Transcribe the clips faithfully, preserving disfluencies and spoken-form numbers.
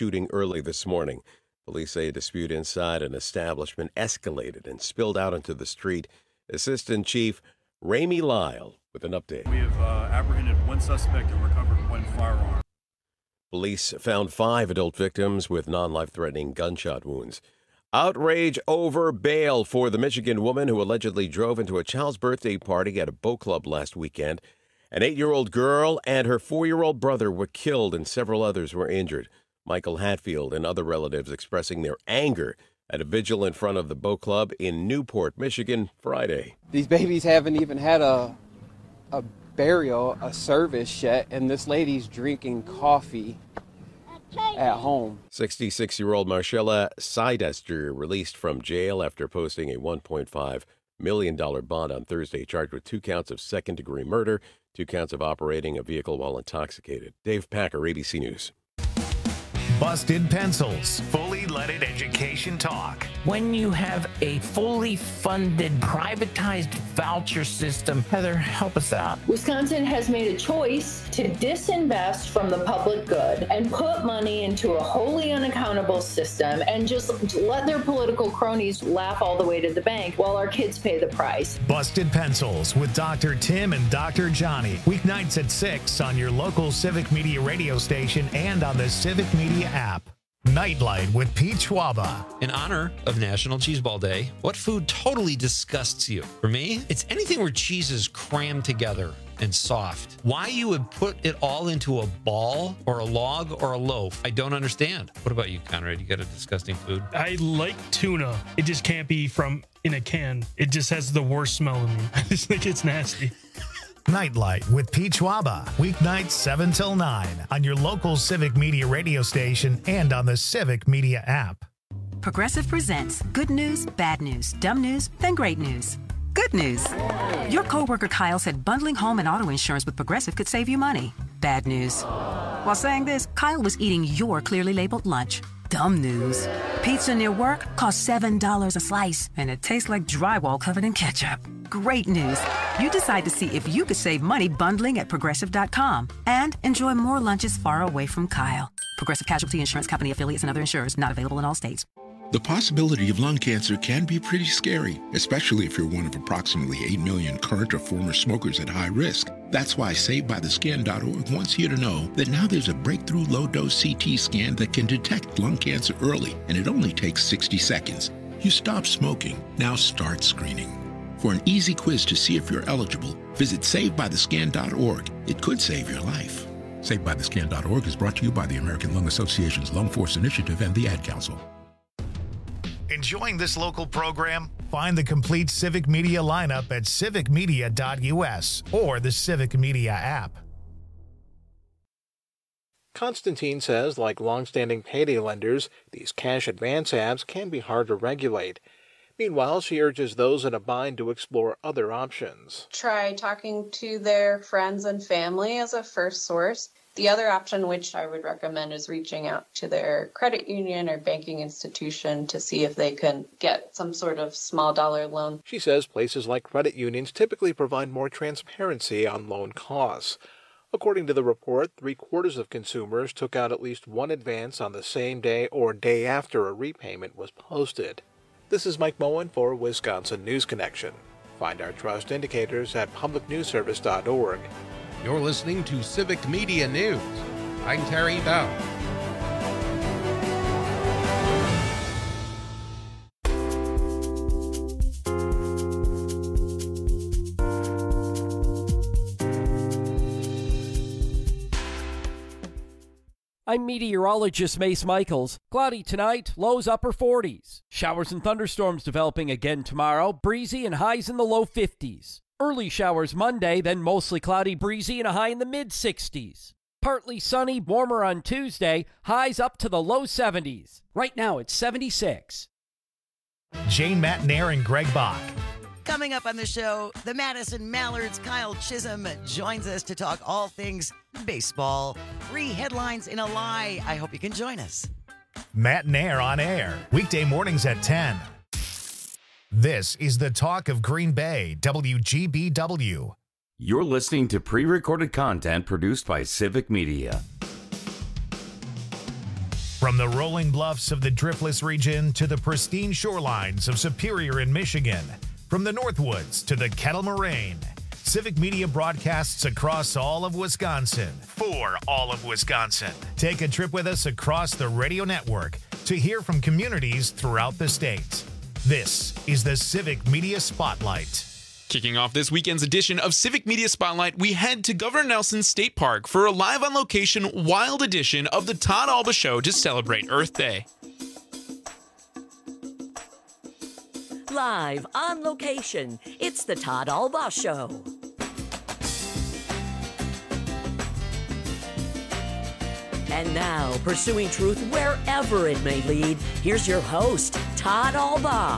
shooting early this morning. Police say a dispute inside an establishment escalated and spilled out into the street. Assistant Chief Ramey Lyle with an update. We have uh, apprehended one suspect and recovered one firearm. Police found five adult victims with non-life-threatening gunshot wounds. Outrage over bail for the Michigan woman who allegedly drove into a child's birthday party at a boat club last weekend. An eight-year-old girl and her four-year-old brother were killed and several others were injured. Michael Hatfield and other relatives expressing their anger at a vigil in front of the boat club in Newport, Michigan, Friday. These babies haven't even had a a burial, a service yet, and this lady's drinking coffee at home. sixty-six-year-old Marcella Seidester released from jail after posting a one point five million dollars bond on Thursday, charged with two counts of second-degree murder, two counts of operating a vehicle while intoxicated. Dave Packer, A B C News. Busted Pencils. Fully leaded education talk. When you have a fully funded, privatized voucher system, Heather, help us out. Wisconsin has made a choice to disinvest from the public good and put money into a wholly unaccountable system and just let their political cronies laugh all the way to the bank while our kids pay the price. Busted Pencils with Doctor Tim and Doctor Johnny. Weeknights at six on your local Civic Media radio station and on the Civic Media app. Nightlight with Pete Schwaba. In honor of National Cheeseball Day, what food totally disgusts you? For me, it's anything where cheese is crammed together and soft. Why you would put it all into a ball or a log or a loaf, I don't understand. What about you, Conrad? You got a disgusting food? I like tuna. It just can't be from in a can. It just has the worst smell to me. I just think it's nasty. Nightlight with Pete Schwaba. Weeknights seven till nine on your local Civic Media radio station and on the Civic Media app. Progressive presents good news, bad news, dumb news, then great news. Good news. Your coworker Kyle said bundling home and auto insurance with Progressive could save you money. Bad news. While saying this, Kyle was eating your clearly labeled lunch. Dumb news. Pizza near work costs seven dollars a slice, and it tastes like drywall covered in ketchup. Great news. You decide to see if you could save money bundling at Progressive dot com and enjoy more lunches far away from Kyle. Progressive Casualty Insurance Company affiliates and other insurers not available in all states. The possibility of lung cancer can be pretty scary, especially if you're one of approximately eight million current or former smokers at high risk. That's why Saved By The Scan dot org wants you to know that now there's a breakthrough low-dose C T scan that can detect lung cancer early, and it only takes sixty seconds. You stop smoking, now start screening. For an easy quiz to see if you're eligible, visit Saved By The Scan dot org. It could save your life. Saved By The Scan dot org is brought to you by the American Lung Association's Lung Force Initiative and the Ad Council. Enjoying this local program? Find the complete Civic Media lineup at civic media dot u s or the Civic Media app. Constantine says, like long-standing payday lenders, these cash advance apps can be hard to regulate. Meanwhile, she urges those in a bind to explore other options. Try talking to their friends and family as a first source. The other option, which I would recommend, is reaching out to their credit union or banking institution to see if they can get some sort of small dollar loan. She says places like credit unions typically provide more transparency on loan costs. According to the report, three-quarters of consumers took out at least one advance on the same day or day after a repayment was posted. This is Mike Moen for Wisconsin News Connection. Find our trust indicators at public news service dot org. You're listening to Civic Media News. I'm Terry Bell. I'm meteorologist Mace Michaels. Cloudy tonight, lows upper forties. Showers and thunderstorms developing again tomorrow, breezy and highs in the low fifties. Early showers Monday, then mostly cloudy, breezy, and a high in the mid-sixties. Partly sunny, warmer on Tuesday, highs up to the low seventies. Right now, it's seventy-six. Jane Matnair and Greg Bach. Coming up on the show, the Madison Mallards' Kyle Chisholm joins us to talk all things baseball. Three headlines in a lie. I hope you can join us. Matnair on air, weekday mornings at ten. This is the talk of Green Bay, W G B W. You're listening to pre-recorded content produced by Civic Media. From the rolling bluffs of the Driftless region to the pristine shorelines of Superior in Michigan, from the Northwoods to the Kettle Moraine, Civic Media broadcasts across all of Wisconsin for all of Wisconsin. Take a trip with us across the radio network to hear from communities throughout the state. This is the Civic Media Spotlight. Kicking off this weekend's edition of Civic Media Spotlight, we head to Governor Nelson State Park for a live-on-location wild edition of the Todd Alba Show to celebrate Earth Day. Live on location, it's the Todd Alba Show. And now, pursuing truth wherever it may lead, here's your host, Todd Alba.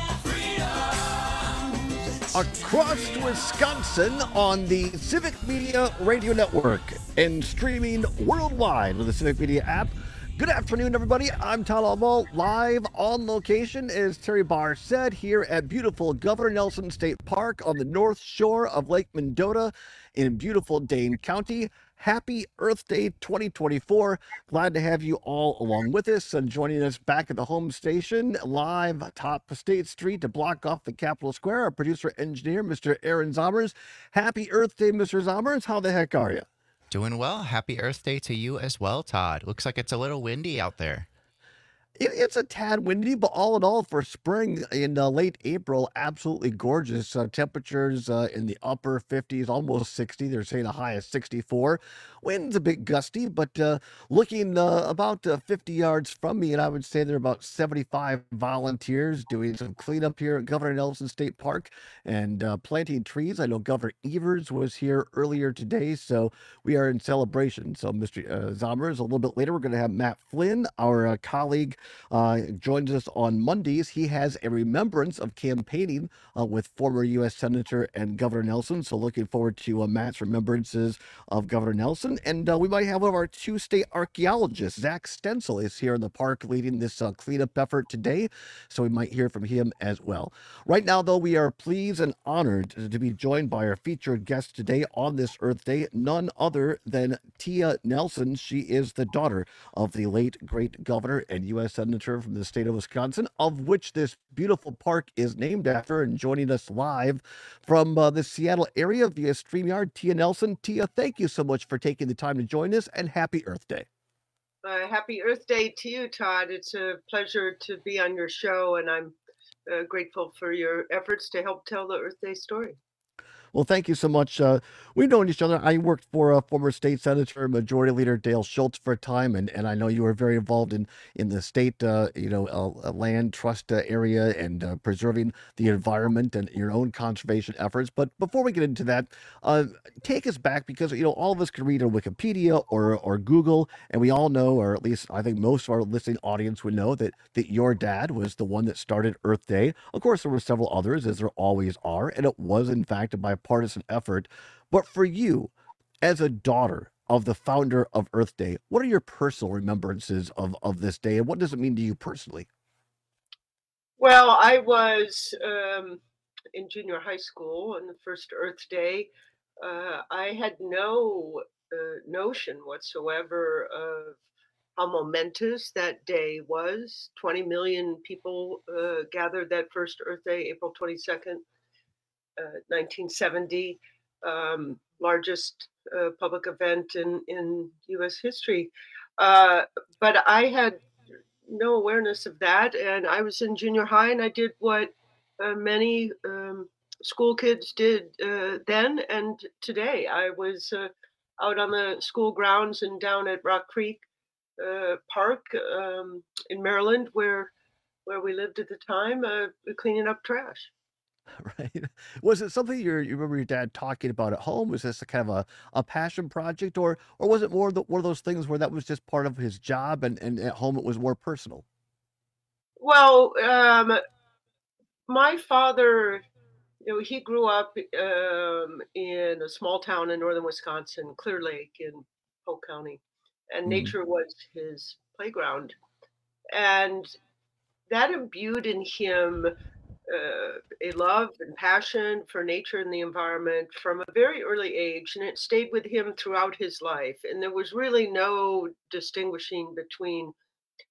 Across Wisconsin on the Civic Media Radio Network and streaming worldwide with the Civic Media app. Good afternoon, everybody. I'm Todd Alba, live on location, as Terry Barr said, here at beautiful Governor Nelson State Park on the north shore of Lake Mendota in beautiful Dane County. Happy Earth Day twenty twenty-four. Glad to have you all along with us and joining us back at the home station, live atop State Street to block off the Capitol Square. Our producer engineer, Mister Aaron Zommers. Happy Earth Day, Mister Zommers. How the heck are you? Doing well. Happy Earth Day to you as well, Todd. Looks like it's a little windy out there. It, it's a tad windy, but all in all, for spring in uh, late April, absolutely gorgeous. Uh, temperatures uh, in the upper fifties, almost sixty. They're saying a high of sixty-four. Wind's a bit gusty, but uh, looking uh, about uh, fifty yards from me, and I would say there are about seventy-five volunteers doing some cleanup here at Governor Nelson State Park and uh, planting trees. I know Governor Evers was here earlier today, so we are in celebration. So, Mister Uh, Zommers, a little bit later, we're going to have Matt Flynn, our uh, colleague, uh, joins us on Mondays. He has a remembrance of campaigning uh, with former U S Senator and Governor Nelson. So looking forward to uh, Matt's remembrances of Governor Nelson. And uh, we might have one of our two state archaeologists, Zach Stencil, is here in the park leading this uh, cleanup effort today. So we might hear from him as well. Right now, though, we are pleased and honored to be joined by our featured guest today on this Earth Day, none other than Tia Nelson. She is the daughter of the late great governor and U S Senator from the state of Wisconsin, of which this beautiful park is named after. And joining us live from uh, the Seattle area via StreamYard, Tia Nelson. Tia, thank you so much for taking the time to join us, and happy Earth Day. Uh, happy Earth Day to you, Todd. It's a pleasure to be on your show, and I'm uh, grateful for your efforts to help tell the Earth Day story. Well, thank you so much. Uh, we've known each other. I worked for uh, former state senator, Majority Leader Dale Schultz for a time, and, and I know you were very involved in in the state, uh, you know, uh, land trust uh, area and uh, preserving the environment and your own conservation efforts. But before we get into that, uh, take us back, because you know all of us can read on Wikipedia or or Google, and we all know, or at least I think most of our listening audience would know, that that your dad was the one that started Earth Day. Of course, there were several others, as there always are, and it was in fact a bipartisan effort. But for you, as a daughter of the founder of Earth Day, what are your personal remembrances of, of this day, and what does it mean to you personally? Well, I was um, in junior high school on the first Earth Day. Uh, I had no uh, notion whatsoever of how momentous that day was. twenty million people uh, gathered that first Earth Day, April twenty-second. Uh, nineteen seventy, um, largest uh, public event in, in U S history. Uh, but I had no awareness of that. And I was in junior high, and I did what uh, many um, school kids did uh, then and today. I was uh, out on the school grounds and down at Rock Creek uh, Park um, in Maryland, where, where we lived at the time, uh, cleaning up trash. Right. Was it something you you remember your dad talking about at home? Was this a kind of a, a passion project, or or was it more the, one of those things where that was just part of his job, and, and at home it was more personal? Well, um, my father, you know, he grew up um, in a small town in northern Wisconsin, Clear Lake in Polk County, and Mhm. nature was his playground. And that imbued in him uh, a love and passion for nature and the environment from a very early age, and it stayed with him throughout his life. And there was really no distinguishing between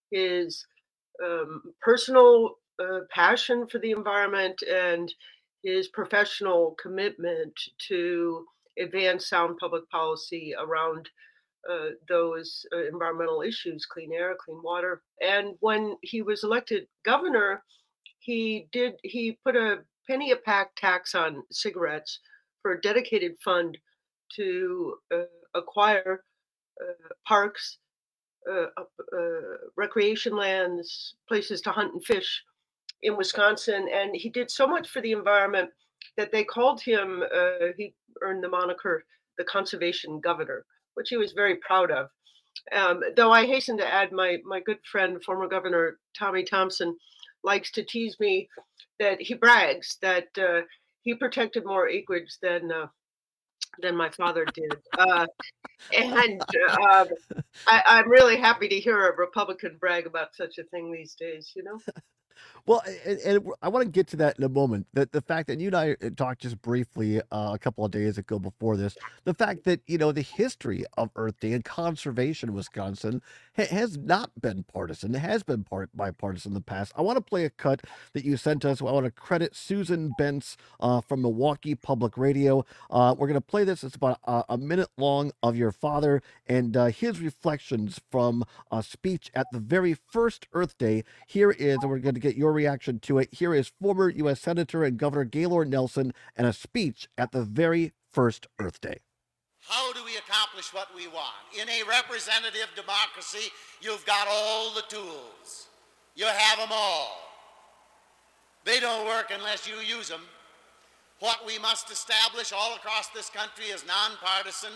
his um, personal uh, passion for the environment and his professional commitment to advance sound public policy around uh, those uh, environmental issues, clean air, clean water. And when he was elected governor, he did he put a penny a pack tax on cigarettes for a dedicated fund to uh, acquire uh, parks, uh, uh, recreation lands, places to hunt and fish in Wisconsin. And he did so much for the environment that they called him, uh, he earned the moniker, the conservation governor, which he was very proud of. Um, though I hasten to add, my, my good friend, former Governor Tommy Thompson, likes to tease me that he brags that uh, he protected more acreage than uh, than my father did. Uh, and uh, I, I'm really happy to hear a Republican brag about such a thing these days, you know? Well, and, and I want to get to that in a moment. That the fact that you and I talked just briefly uh, a couple of days ago before this, the fact that, you know, the history of Earth Day and conservation in Wisconsin ha- has not been partisan. It has been part bipartisan in the past. I want to play a cut that you sent us. I want to credit Susan Bentz uh, from Milwaukee Public Radio. Uh, we're going to play this. It's about a, a minute long of your father and uh, his reflections from a speech at the very first Earth Day. Here is, and we're going to get your reaction to it. Here is former U S Senator and Governor Gaylord Nelson and a speech at the very first Earth Day. How do we accomplish what we want? In a representative democracy, you've got all the tools. You have them all. They don't work unless you use them. What we must establish all across this country is nonpartisan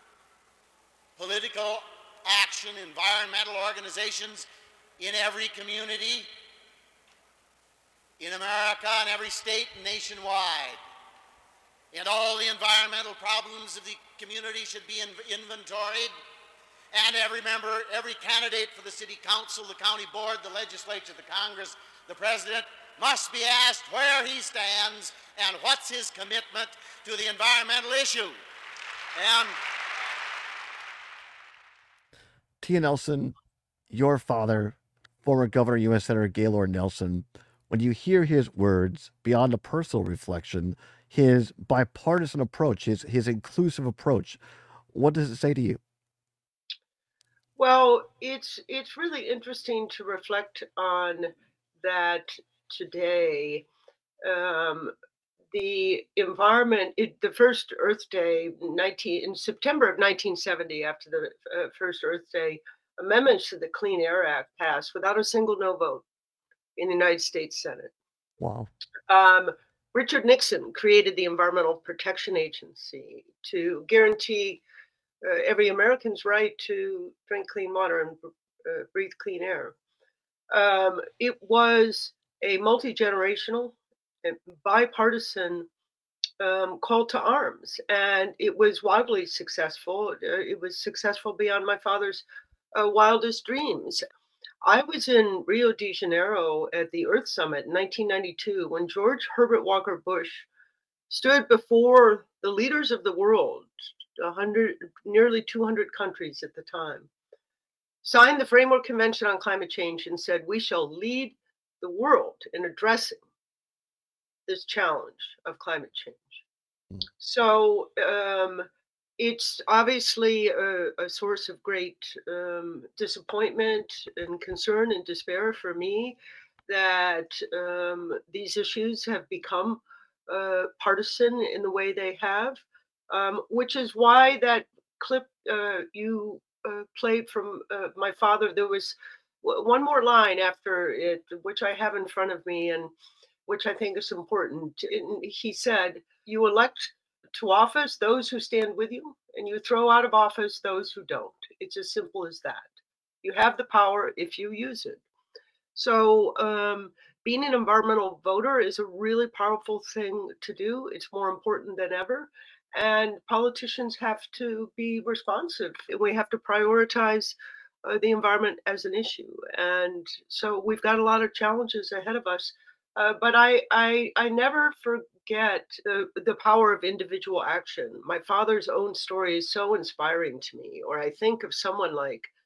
political action, environmental organizations in every community, in America, in every state and nationwide. And all the environmental problems of the community should be in- inventoried. And every member, every candidate for the city council, the county board, the legislature, the Congress, the president, must be asked where he stands and what's his commitment to the environmental issue. And Tia Nelson, your father, former Governor U S Senator Gaylord Nelson, when you hear his words, beyond a personal reflection, his bipartisan approach, his his inclusive approach, what does it say to you? Well, it's it's really interesting to reflect on that today. Um, the environment, it, the first Earth Day, nineteen in September of nineteen seventy, after the uh, first Earth Day, amendments to the Clean Air Act passed without a single no vote in the United States Senate. Wow. Um, Richard Nixon created the Environmental Protection Agency to guarantee uh, every American's right to drink clean water and uh, breathe clean air. Um, it was a multi-generational and bipartisan um, call to arms, and it was wildly successful. Uh, it was successful beyond my father's uh, wildest dreams. I was in Rio de Janeiro at the Earth Summit in nineteen ninety-two when George Herbert Walker Bush stood before the leaders of the world, one hundred, nearly two hundred countries at the time, signed the Framework Convention on Climate Change and said, "We shall lead the world in addressing this challenge of climate change." Mm. So um, it's obviously a, a source of great um, disappointment and concern and despair for me that um, these issues have become uh, partisan in the way they have, um, which is why that clip uh, you uh, played from uh, my father, there was one more line after it, which I have in front of me and which I think is important. He said, "You elect to office those who stand with you, and you throw out of office those who don't. It's as simple as that. You have the power if you use it." So um, being an environmental voter is a really powerful thing to do. It's more important than ever. And politicians have to be responsive. We have to prioritize uh, the environment as an issue. And so we've got a lot of challenges ahead of us. Uh, but I, I, I never forget the, the power of individual action. My father's own story is so inspiring to me. Or I think of someone like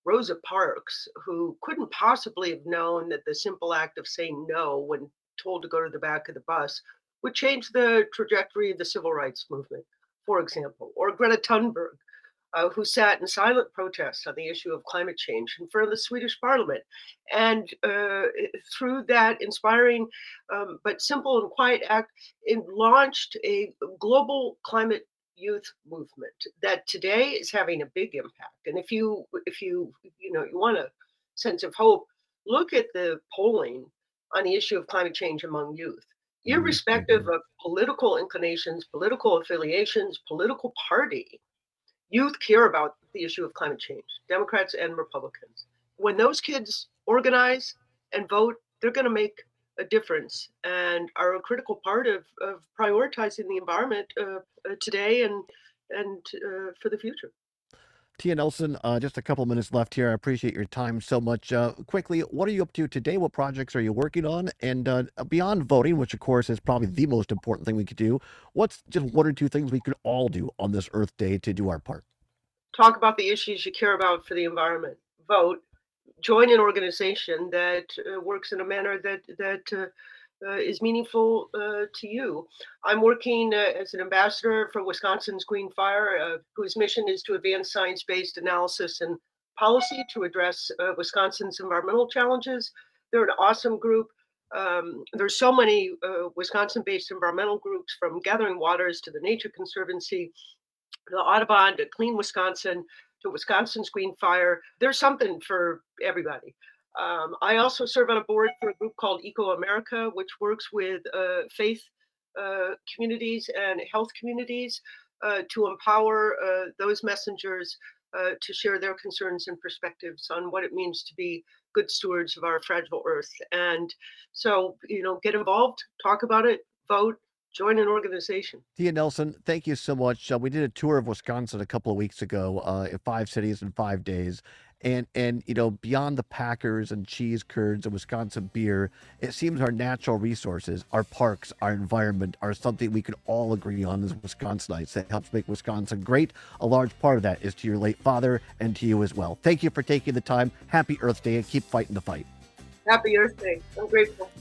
Rosa Parks, who couldn't possibly have known that the simple act of saying no when told to go to the back of the bus would change the trajectory of the civil rights movement, for example, or Greta Thunberg, uh, who sat in silent protest on the issue of climate change in front of the Swedish parliament. And uh, through that inspiring um, but simple and quiet act, it launched a global climate youth movement that today is having a big impact. And if you, if you, you know, you want a sense of hope, look at the polling on the issue of climate change among youth. Irrespective of political inclinations, political affiliations, political party, youth care about the issue of climate change, Democrats and Republicans. When those kids organize and vote, they're going to make a difference and are a critical part of, of prioritizing the environment uh, uh, today and, and uh, for the future. Tia Nelson, uh, just a couple minutes left here. I appreciate your time so much. Uh, quickly, what are you up to today? What projects are you working on? And uh, beyond voting, which of course is probably the most important thing we could do, what's just one or two things we could all do on this Earth Day to do our part? Talk about the issues you care about for the environment. Vote. Join an organization that uh, works in a manner that that uh, uh, is meaningful uh, to you. I'm working uh, as an ambassador for Wisconsin's Green Fire, uh, whose mission is to advance science-based analysis and policy to address uh, Wisconsin's environmental challenges. They're an awesome group. Um, there's so many uh, Wisconsin-based environmental groups, from Gathering Waters to the Nature Conservancy, the Audubon, to Clean Wisconsin, to Wisconsin's Green Fire. There's something for everybody. Um, I also serve on a board for a group called Eco America, which works with uh, faith uh, communities and health communities uh, to empower uh, those messengers uh, to share their concerns and perspectives on what it means to be good stewards of our fragile earth. And so, you know, get involved, talk about it, vote, join an organization. Tia Nelson, thank you so much. Uh, we did a tour of Wisconsin a couple of weeks ago uh, in five cities in five days. And, and you know, beyond the Packers and cheese curds and Wisconsin beer, it seems our natural resources, our parks, our environment are something we can all agree on as Wisconsinites that helps make Wisconsin great. A large part of that is to your late father and to you as well. Thank you for taking the time. Happy Earth Day and keep fighting the fight. Happy Earth Day. I'm grateful.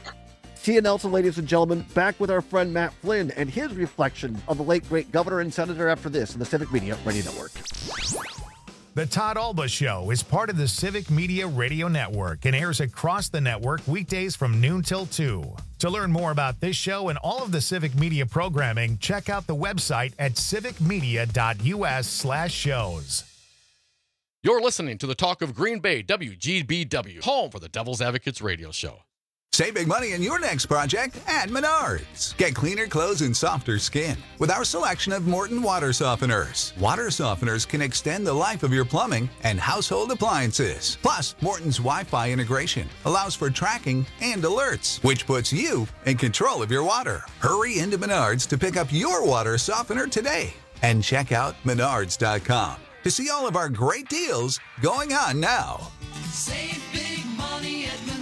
Tia Nelson, ladies and gentlemen, back with our friend Matt Flynn and his reflection of the late great governor and senator after this in the Civic Media Radio Network. The Todd Alba Show is part of the Civic Media Radio Network and airs across the network weekdays from noon till two. To learn more about this show and all of the Civic Media programming, check out the website at civicmedia.us slash shows. You're listening to the Talk of Green Bay, W G B W, home for the Devil's Advocates radio show. Save big money in your next project at Menards. Get cleaner clothes and softer skin with our selection of Morton water softeners. Water softeners can extend the life of your plumbing and household appliances. Plus, Morton's Wi-Fi integration allows for tracking and alerts, which puts you in control of your water. Hurry into Menards to pick up your water softener today. And check out menards dot com to see all of our great deals going on now. Save big money at Menards.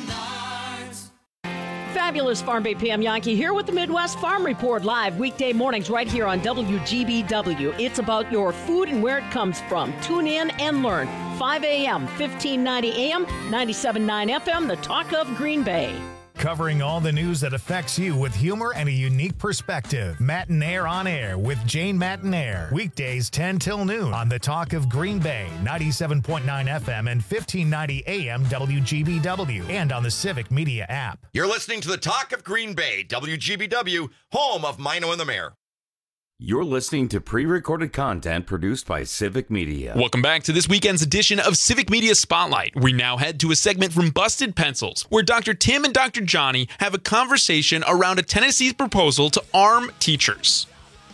Fabulous Farm Bay Pam Yankee here with the Midwest Farm Report, live weekday mornings right here on W G B W. It's about your food and where it comes from. Tune in and learn. five a.m., fifteen ninety A M, ninety-seven point nine F M, the Talk of Green Bay. Covering all the news that affects you with humor and a unique perspective. Matinaire on Air with Jane Matinaire. Weekdays ten till noon on the Talk of Green Bay, ninety-seven point nine F M and fifteen ninety A M W G B W, and on the Civic Media app. You're listening to the Talk of Green Bay, W G B W, home of Mino and the Mayor. You're listening to pre-recorded content produced by Civic Media. Welcome back to this weekend's edition of Civic Media Spotlight. We now head to a segment from Busted Pencils, where Doctor Tim and Doctor Johnny have a conversation around a Tennessee's proposal to arm teachers.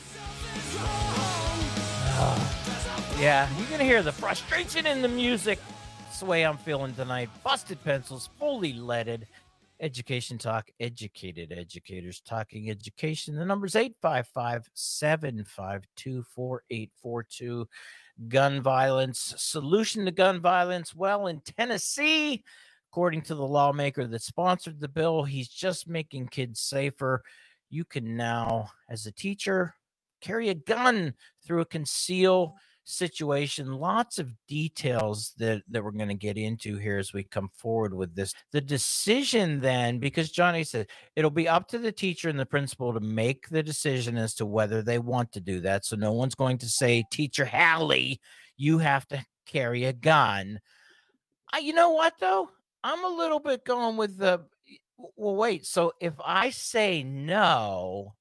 Uh, yeah, you're going to hear the frustration in the music. That's the way I'm feeling tonight. Busted Pencils, fully leaded. Education Talk, educated educators talking education. The number's eight five five, seven five two, four eight four two. Gun violence, solution to gun violence. Well, in Tennessee, according to the lawmaker that sponsored the bill, he's just making kids safer. You can now, as a teacher, carry a gun through a conceal situation, lots of details that, that we're going to get into here as we come forward with this. The decision then, because Johnny said it'll be up to the teacher and the principal to make the decision as to whether they want to do that. So no one's going to say, Teacher Hallie, you have to carry a gun. I, you know what, though? I'm a little bit going with the, well, wait. So if I say no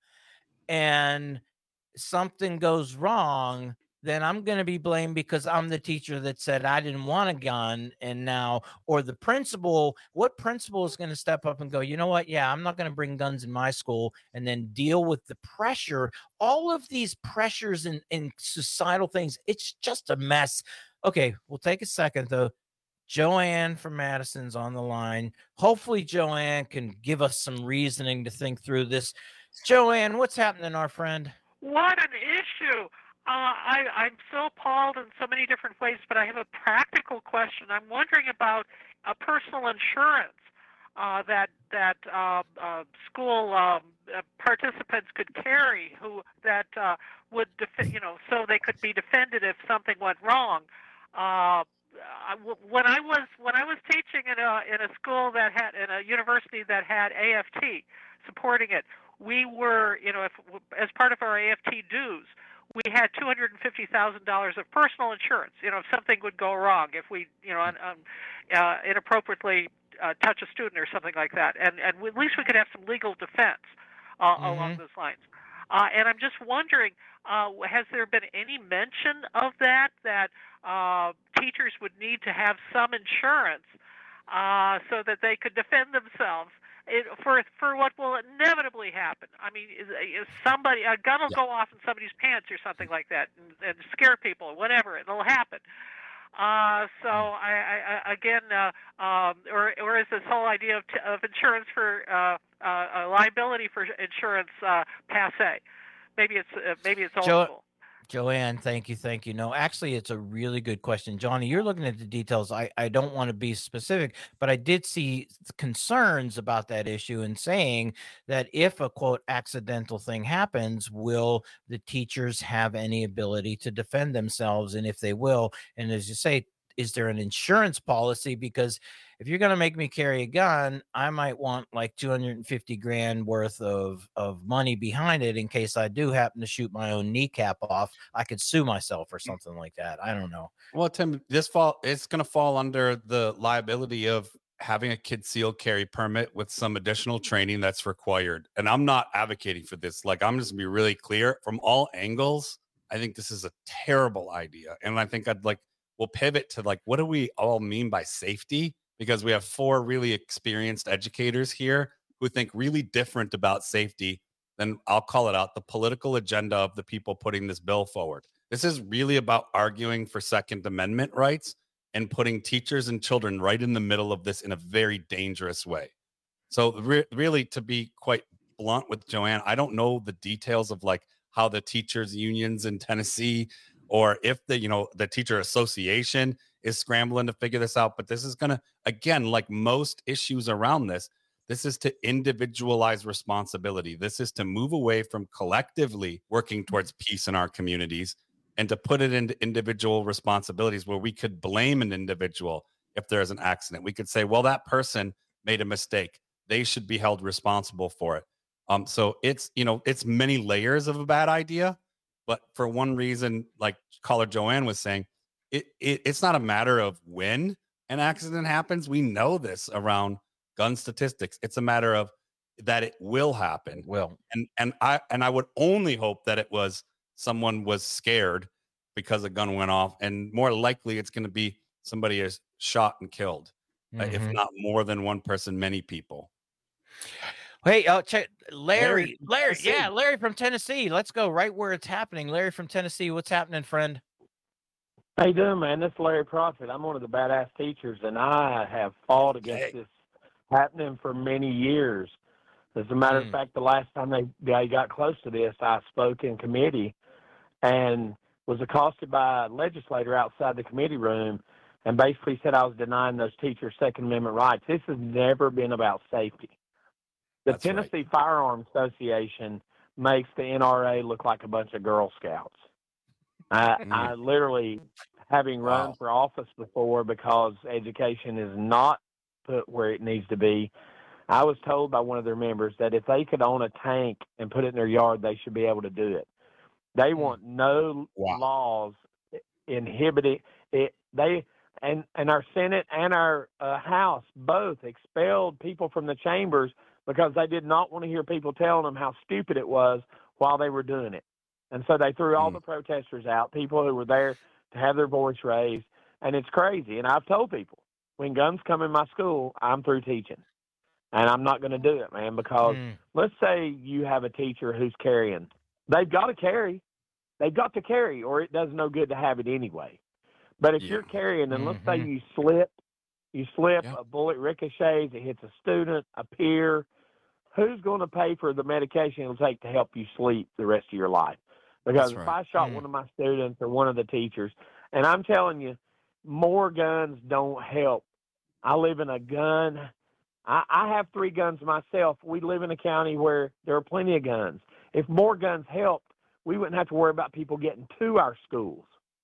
and something goes wrong, then I'm going to be blamed because I'm the teacher that said I didn't want a gun. And now, or the principal, what principal is going to step up and go, you know what? Yeah, I'm not going to bring guns in my school, and then deal with the pressure, all of these pressures and, and societal things. It's just a mess. Okay, we'll take a second though. Joanne from Madison's on the line. Hopefully Joanne can give us some reasoning to think through this. Joanne, what's happening, our friend? What an issue. Uh, I, I'm so appalled in so many different ways, but I have a practical question. I'm wondering about a personal insurance uh, that that uh, uh, school um, uh, participants could carry, who that uh, would, def- you know, so they could be defended if something went wrong. Uh, when I was when I was teaching in a in a school that had in a university that had A F T supporting it, we were, you know, if, as part of our A F T dues, we had two hundred fifty thousand dollars of personal insurance. You know, if something would go wrong, if we, you know, um, uh, inappropriately uh, touch a student or something like that, and and we, at least we could have some legal defense uh, mm-hmm. along those lines. Uh, and I'm just wondering, uh, has there been any mention of that, that uh, teachers would need to have some insurance uh, so that they could defend themselves it, for for what will inevitably happen? I mean, is, is somebody, a gun will yeah. go off in somebody's pants or something like that and, and scare people or whatever. It'll happen. Uh, so I, I, again, uh, um, or or is this whole idea of, t- of insurance for uh, uh, liability for insurance uh, passe? Maybe it's uh, maybe it's old Jo- school. Joanne, thank you, thank you. No, actually, it's a really good question. Johnny, you're looking at the details. I, I don't want to be specific, but I did see concerns about that issue and saying that if a, quote, accidental thing happens, will the teachers have any ability to defend themselves? And if they will, and as you say, is there an insurance policy? Because if you're going to make me carry a gun, I might want like two hundred fifty grand worth of, of money behind it in case I do happen to shoot my own kneecap off. I could sue myself or something like that. I don't know. Well, Tim, this fall, it's going to fall under the liability of having a concealed carry permit with some additional training that's required. And I'm not advocating for this. Like, I'm just going to be really clear from all angles. I think this is a terrible idea. And I think I'd like, we'll pivot to like, what do we all mean by safety? Because we have four really experienced educators here who think really different about safety than, I'll call it out, the political agenda of the people putting this bill forward. This is really about arguing for Second Amendment rights and putting teachers and children right in the middle of this in a very dangerous way. So re- really, to be quite blunt with Joanne, I don't know the details of like how the teachers unions in Tennessee, or if the, you know, the teacher association is scrambling to figure this out. But this is going to, again, like most issues around this, this is to individualize responsibility. This is to move away from collectively working towards peace in our communities and to put it into individual responsibilities where we could blame an individual if there's an accident. We could say, well, that person made a mistake. They should be held responsible for it. Um, so it's, you know, it's many layers of a bad idea. But for one reason, like caller Joanne was saying, it, it it's not a matter of when an accident happens. We know this around gun statistics. It's a matter of that it will happen. Will. And and I and I would only hope that it was someone was scared because a gun went off, and more likely it's going to be somebody is shot and killed, mm-hmm. uh, if not more than one person, many people. Hey, uh, check Larry, Larry, Larry yeah, Larry from Tennessee. Let's go right where it's happening. Larry from Tennessee, what's happening, friend? How you doing, man? This is Larry Prophet. I'm one of the badass teachers, and I have fought against hey. this happening for many years. As a matter mm. of fact, the last time they, they got close to this, I spoke in committee and was accosted by a legislator outside the committee room and basically said I was denying those teachers' Second Amendment rights. This has never been about safety. The That's Tennessee right. Firearms Association makes the N R A look like a bunch of Girl Scouts. I, Mm. I literally, having run Wow. for office before because education is not put where it needs to be, I was told by one of their members that if they could own a tank and put it in their yard, they should be able to do it. They want no Wow. laws inhibiting it. They and and our Senate and our uh, House both expelled people from the chambers because they did not want to hear people telling them how stupid it was while they were doing it. And so they threw all the protesters out, people who were there to have their voice raised. And it's crazy. And I've told people, when guns come in my school, I'm through teaching. And I'm not going to do it, man, because let's say you have a teacher who's carrying. They've got to carry. They've got to carry, or it does no good to have it anyway. But if you're carrying, and let's say you slip, you slip, a bullet ricochets, it hits a student, a peer, who's going to pay for the medication it'll take to help you sleep the rest of your life? Because That's if right. I shot one of my students or one of the teachers, and I'm telling you, more guns don't help. I live in a gun. I, I have three guns myself. We live in a county where there are plenty of guns. If more guns helped, we wouldn't have to worry about people getting to our schools.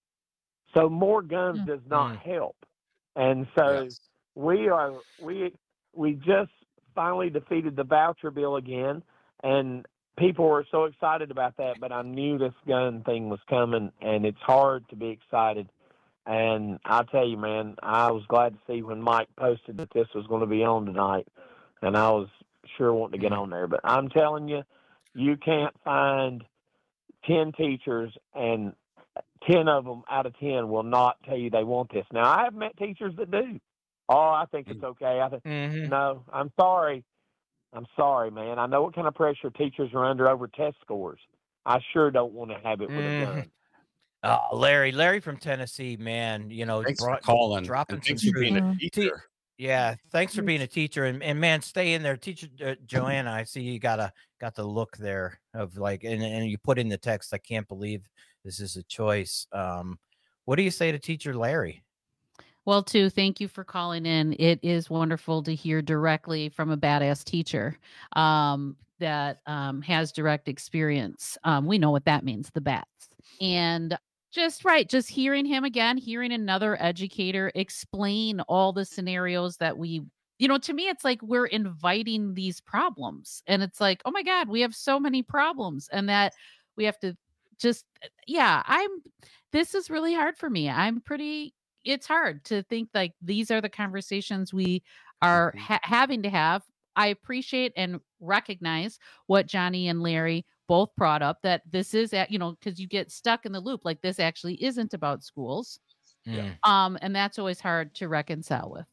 So more guns does not help. And so we are we we just finally defeated the voucher bill again, and people were so excited about that, but I knew this gun thing was coming, and it's hard to be excited. And I tell you, man, I was glad to see when Mike posted that this was going to be on tonight, and I was sure wanting to get on there. But I'm telling you, you can't find ten teachers, and ten of them out of ten will not tell you they want this. Now, I have met teachers that do. Oh, I think it's okay. I think, no, I'm sorry. I'm sorry, man. I know what kind of pressure teachers are under over test scores. I sure don't want to have it with a gun. Oh, Larry, Larry from Tennessee, man, you know, Thanks for brought- calling, dropping and thanks some for being a truth. teacher. Te- yeah, thanks for being a teacher, and, and man, stay in there, teacher uh, Joanna. I see you got a got the look there of like, and, and you put in the text. I can't believe this is a choice. Um, what do you say to teacher Larry? Well, too, thank you for calling in. It is wonderful to hear directly from a badass teacher um, that um, has direct experience. Um, we know what that means, the bats. And just right, just hearing him again, hearing another educator explain all the scenarios that we, you know, to me, it's like we're inviting these problems. And it's like, oh my God, we have so many problems, and that we have to just, yeah, I'm, this is really hard for me. I'm pretty, it's hard to think like these are the conversations we are ha- having to have. I appreciate and recognize what Johnny and Larry both brought up, that this is at, you know, because you get stuck in the loop. Like, this actually isn't about schools. Yeah. Um, and that's always hard to reconcile with.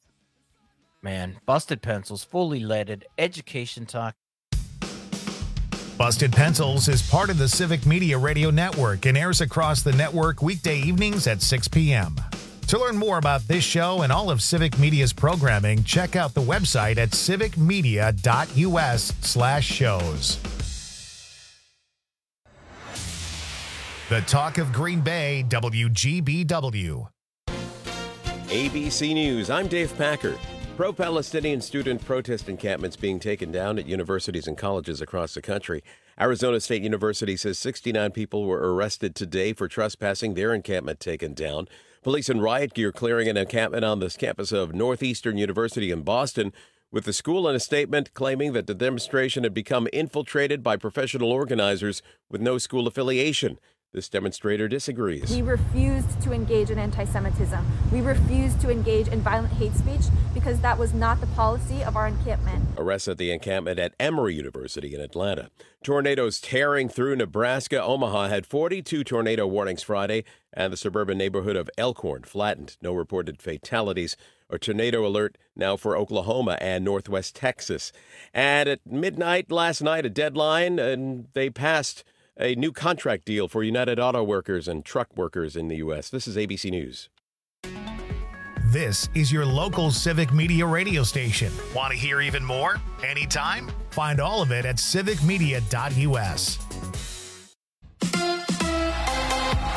Man, Busted Pencils, fully leaded education talk. Busted Pencils is part of the Civic Media Radio Network and airs across the network weekday evenings at six p.m. To learn more about this show and all of Civic Media's programming, check out the website at civicmedia.us slash shows. The Talk of Green Bay, W G B W. A B C News, I'm Dave Packer. Pro-Palestinian student protest encampments being taken down at universities and colleges across the country. Arizona State University says sixty-nine people were arrested today for trespassing, their encampment taken down. Police in riot gear clearing an encampment on the campus of Northeastern University in Boston, with the school in a statement claiming that the demonstration had become infiltrated by professional organizers with no school affiliation. This demonstrator disagrees. We refused to engage in anti-Semitism. We refused to engage in violent hate speech because that was not the policy of our encampment. Arrests at the encampment at Emory University in Atlanta. Tornadoes tearing through Nebraska. Omaha had forty-two tornado warnings Friday, and the suburban neighborhood of Elkhorn flattened. No reported fatalities. A tornado alert now for Oklahoma and northwest Texas. And at midnight last night, a deadline, and they passed a new contract deal for United Auto Workers and truck workers in the U S. This is A B C News. This is your local Civic Media radio station. Want to hear even more? Anytime? Find all of it at civic media dot u s.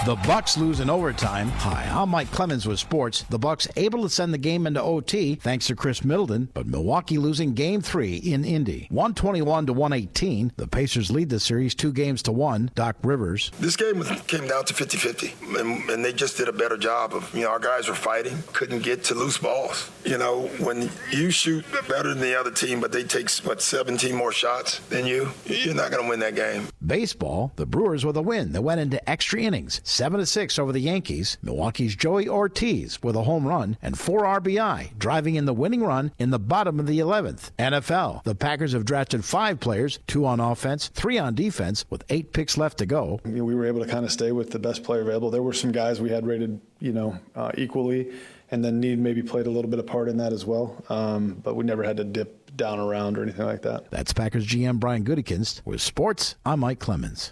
The Bucks lose in overtime. Hi, I'm Mike Clemens with sports. The Bucks able to send the game into O T thanks to Chris Middleton, but Milwaukee losing game three in Indy. one twenty-one to one eighteen. The Pacers lead the series two games to one. Doc Rivers. This game was, came down to fifty-fifty, and, and they just did a better job of, you know, our guys were fighting, couldn't get to loose balls. You know, when you shoot better than the other team, but they take, what, seventeen more shots than you, you're not going to win that game. Baseball, the Brewers with a win that went into extra innings. seven to six over the Yankees. Milwaukee's Joey Ortiz with a home run and four R B I, driving in the winning run in the bottom of the eleventh. N F L, the Packers have drafted five players, two on offense, three on defense, with eight picks left to go. You know, we were able to kind of stay with the best player available. There were some guys we had rated, you know, uh, equally, and then Need maybe played a little bit of part in that as well. Um, but we never had to dip down around or anything like that. That's Packers G M Brian Gutekunst. With sports, I'm Mike Clemens.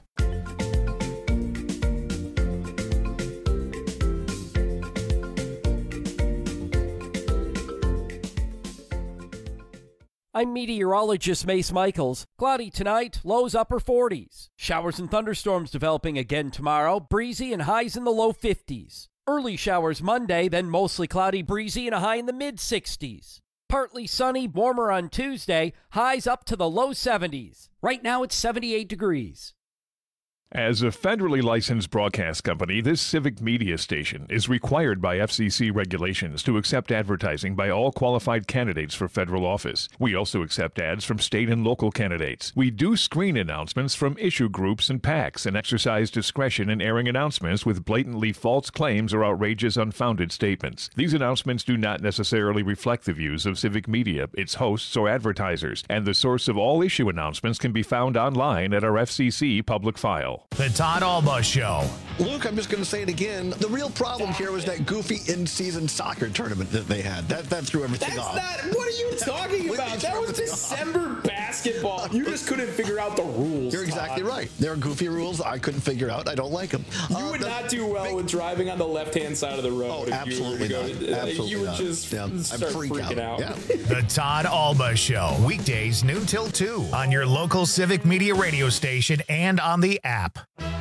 I'm meteorologist Mace Michaels. Cloudy tonight, lows upper forties. Showers and thunderstorms developing again tomorrow, breezy and highs in the low fifties. Early showers Monday, then mostly cloudy, breezy, and a high in the mid sixties. Partly sunny, warmer on Tuesday, highs up to the low seventies. Right now it's seventy-eight degrees. As a federally licensed broadcast company, this civic media station is required by F C C regulations to accept advertising by all qualified candidates for federal office. We also accept ads from state and local candidates. We do screen announcements from issue groups and PACs and exercise discretion in airing announcements with blatantly false claims or outrageous unfounded statements. These announcements do not necessarily reflect the views of civic media, its hosts, or advertisers, and the source of all issue announcements can be found online at our F C C public file. The Todd Alba Show. Luke, I'm just going to say it again. The real problem here was that goofy in-season soccer tournament that they had. That that threw everything That's off. not. What are you talking about? That was December basketball. You just couldn't figure out the rules. You're exactly Todd. right. There are goofy rules I couldn't figure out. I don't like them. You Uh, would the- not do well with driving on the left-hand side of the road. Oh, if absolutely you were not. to go, Absolutely You would not. just Yeah, I'd start freak freaking out. out. Yeah. The Todd Alba Show. Weekdays noon till two on your local Civic Media radio station and on the app.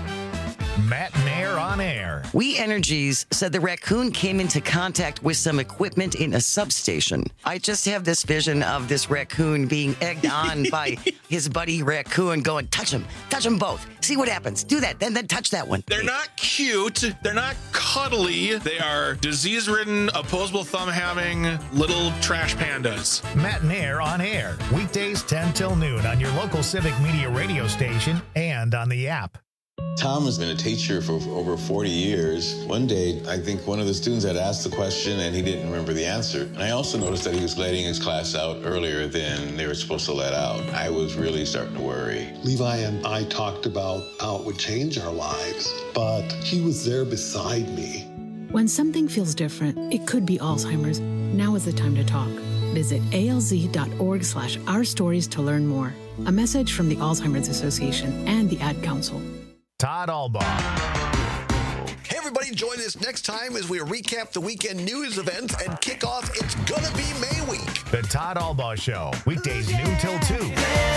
Matt Nair on air. We Energies said the raccoon came into contact with some equipment in a substation. I just have this vision of this raccoon being egged on by his buddy raccoon going, touch him, touch them both. See what happens. Do that, then then touch that one. They're not cute. They're not cuddly. They are disease-ridden, opposable thumb-having little trash pandas. Matt Nair on air. Weekdays ten till noon on your local Civic Media radio station and on the app. Tom has been a teacher for over forty years. One day, I think one of the students had asked the question and he didn't remember the answer. And I also noticed that he was letting his class out earlier than they were supposed to let out. I was really starting to worry. Levi and I talked about how it would change our lives, but he was there beside me. When something feels different, it could be Alzheimer's. Now is the time to talk. Visit alz.org slash our stories to learn more. A message from the Alzheimer's Association and the Ad Council. Todd Alba. Hey, everybody, join us next time as we recap the weekend news events and kick off It's Gonna Be May Week. The Todd Alba Show. Weekdays noon till two.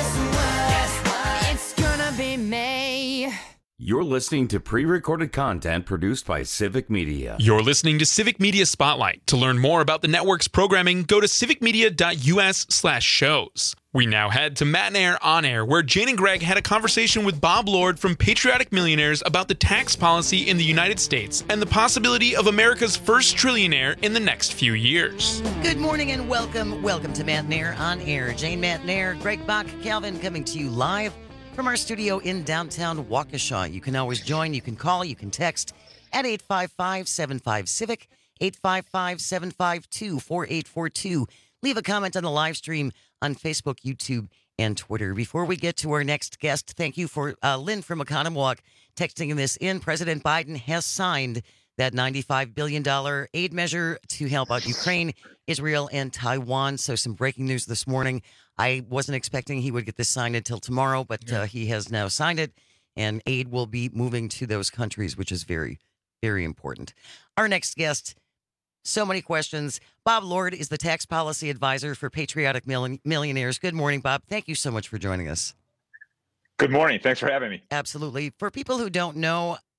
It's gonna be May. You're listening to pre-recorded content produced by Civic Media. You're listening to Civic Media Spotlight. To learn more about the network's programming, go to civicmedia.us slash shows. We now head to Matt Nair On Air, where Jane and Greg had a conversation with Bob Lord from Patriotic Millionaires about the tax policy in the United States and the possibility of America's first trillionaire in the next few years. Good morning and welcome. Welcome to Matt Nair On Air. Jane Matt Nair, Greg Bach, Calvin coming to you live from our studio in downtown Waukesha. You can always join, you can call, you can text at eight five five, seven five, CIVIC, eight five five, seven five two, four eight four two. Leave a comment on the live stream on Facebook, YouTube, and Twitter. Before we get to our next guest, thank you for uh, Lynn from Economwalk texting this in. President Biden has signed that ninety-five billion dollars aid measure to help out Ukraine, Israel, and Taiwan. So some breaking news this morning. I wasn't expecting he would get this signed until tomorrow, but uh, he has now signed it, and aid will be moving to those countries, which is very, very important. Our next guest, so many questions. Bob Lord is the tax policy advisor for Patriotic Mill- Millionaires. Good morning, Bob. Thank you so much for joining us. Good morning. Thanks for having me. Absolutely. For people who don't know,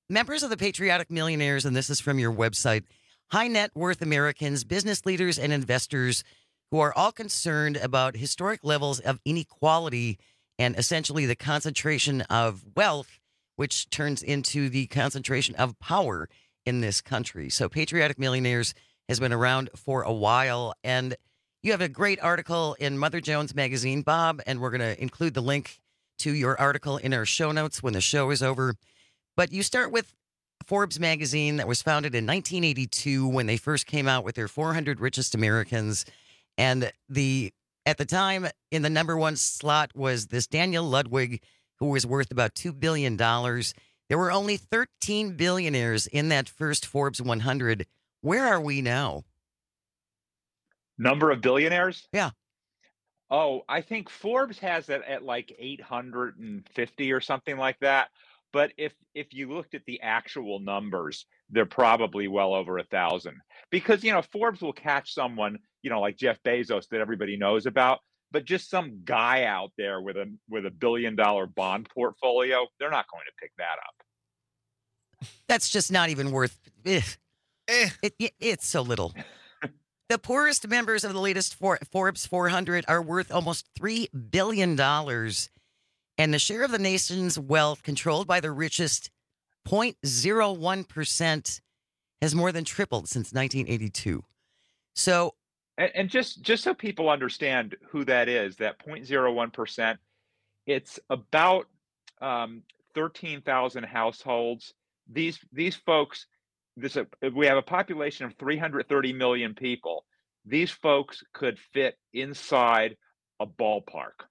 members of the Patriotic Millionaires, and this is from your website, high net worth Americans, business leaders, and investors who are all concerned about historic levels of inequality and essentially the concentration of wealth, which turns into the concentration of power in this country. So Patriotic Millionaires has been around for a while, and you have a great article in Mother Jones Magazine, Bob, and we're going to include the link to your article in our show notes when the show is over. But you start with Forbes magazine that was founded in nineteen eighty-two when they first came out with their four hundred richest Americans. And the at the time, in the number one slot was this Daniel Ludwig, who was worth about two billion dollars. There were only thirteen billionaires in that first Forbes one hundred. Where are we now? Number of billionaires? Yeah. Oh, I think Forbes has it at like eight hundred fifty or something like that. But if if you looked at the actual numbers, they're probably well over a thousand. Because, you know, Forbes will catch someone, you know, like Jeff Bezos that everybody knows about, but just some guy out there with a with a billion dollar bond portfolio, they're not going to pick that up. That's just not even worth eh. Eh. It, it, it's so little. The poorest members of the latest For- Forbes four hundred are worth almost three billion dollars. And the share of the nation's wealth controlled by the richest, zero point zero one percent, has more than tripled since nineteen eighty-two. So, and, and just just so people understand who that is, that zero point zero one percent, it's about um, thirteen thousand households. These these folks, this uh, we have a population of three hundred thirty million people. These folks could fit inside a ballpark.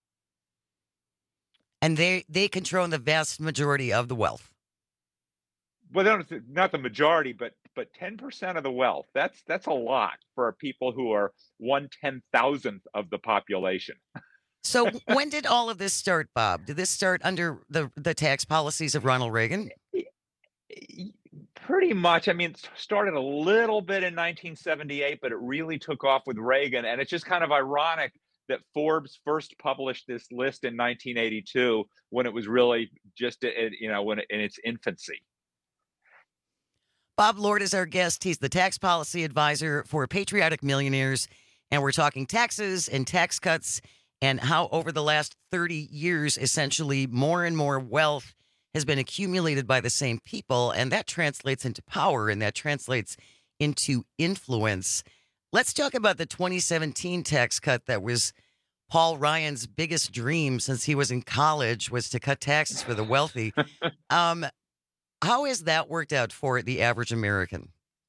And they, they control the vast majority of the wealth. Well, they don't, not the majority, but but ten percent of the wealth. That's that's a lot for people who are one ten thousandth of the population. So when did all of this start, Bob? Did this start under the the tax policies of Ronald Reagan? Pretty much. I mean, it started a little bit in nineteen seventy-eight, but it really took off with Reagan. And it's just kind of ironic that Forbes first published this list in nineteen eighty-two when it was really just, you know, when in its infancy. Bob Lord is our guest. He's the tax policy advisor for Patriotic Millionaires. And we're talking taxes and tax cuts and how over the last thirty years, essentially more and more wealth has been accumulated by the same people. And that translates into power and that translates into influence. Let's talk about the twenty seventeen tax cut that was Paul Ryan's biggest dream since he was in college, was to cut taxes for the wealthy. um, how has that worked out for the average American?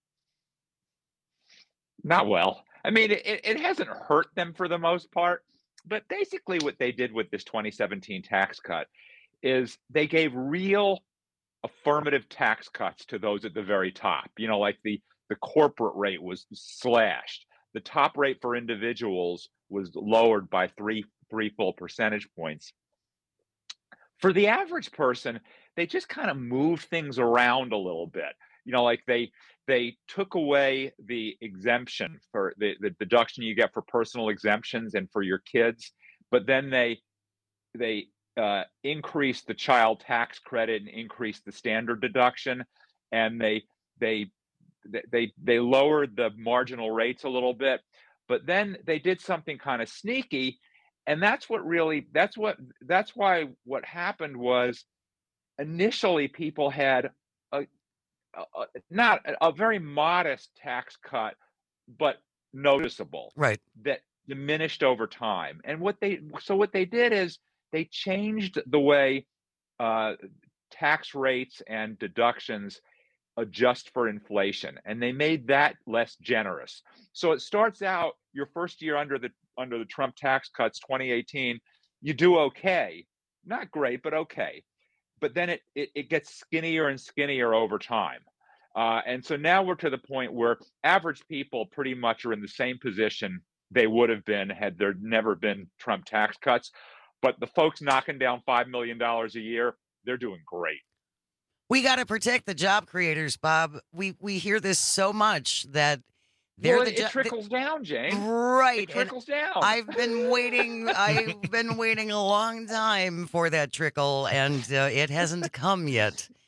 Not well. I mean, it, it hasn't hurt them for the most part, but basically what they did with this twenty seventeen tax cut is they gave real affirmative tax cuts to those at the very top. You know, like the The corporate rate was slashed. The top rate for individuals was lowered by three three full percentage points. For the average person, they just kind of moved things around a little bit. You know, like they they took away the exemption for the, the deduction you get for personal exemptions and for your kids, but then they they uh, increased the child tax credit and increased the standard deduction, and they they They they lowered the marginal rates a little bit, but then they did something kind of sneaky, and that's what really that's what that's why what happened was initially people had a, a not a, a very modest tax cut, but noticeable, right? That diminished over time. And what they so what they did is they changed the way uh, tax rates and deductions adjust for inflation, and they made that less generous. So it starts out your first year under the under the Trump tax cuts, twenty eighteen, you do okay, not great, but okay. But then it it, it gets skinnier and skinnier over time, uh, and so now we're to the point where average people pretty much are in the same position they would have been had there never been Trump tax cuts. But the folks knocking down five million dollars a year, they're doing great. We got to protect the job creators, Bob. We we hear this so much that they're well, the it jo- trickles the, down, Jane. Right, it trickles and down. I've been waiting. I've been waiting a long time for that trickle, and uh, it hasn't come yet.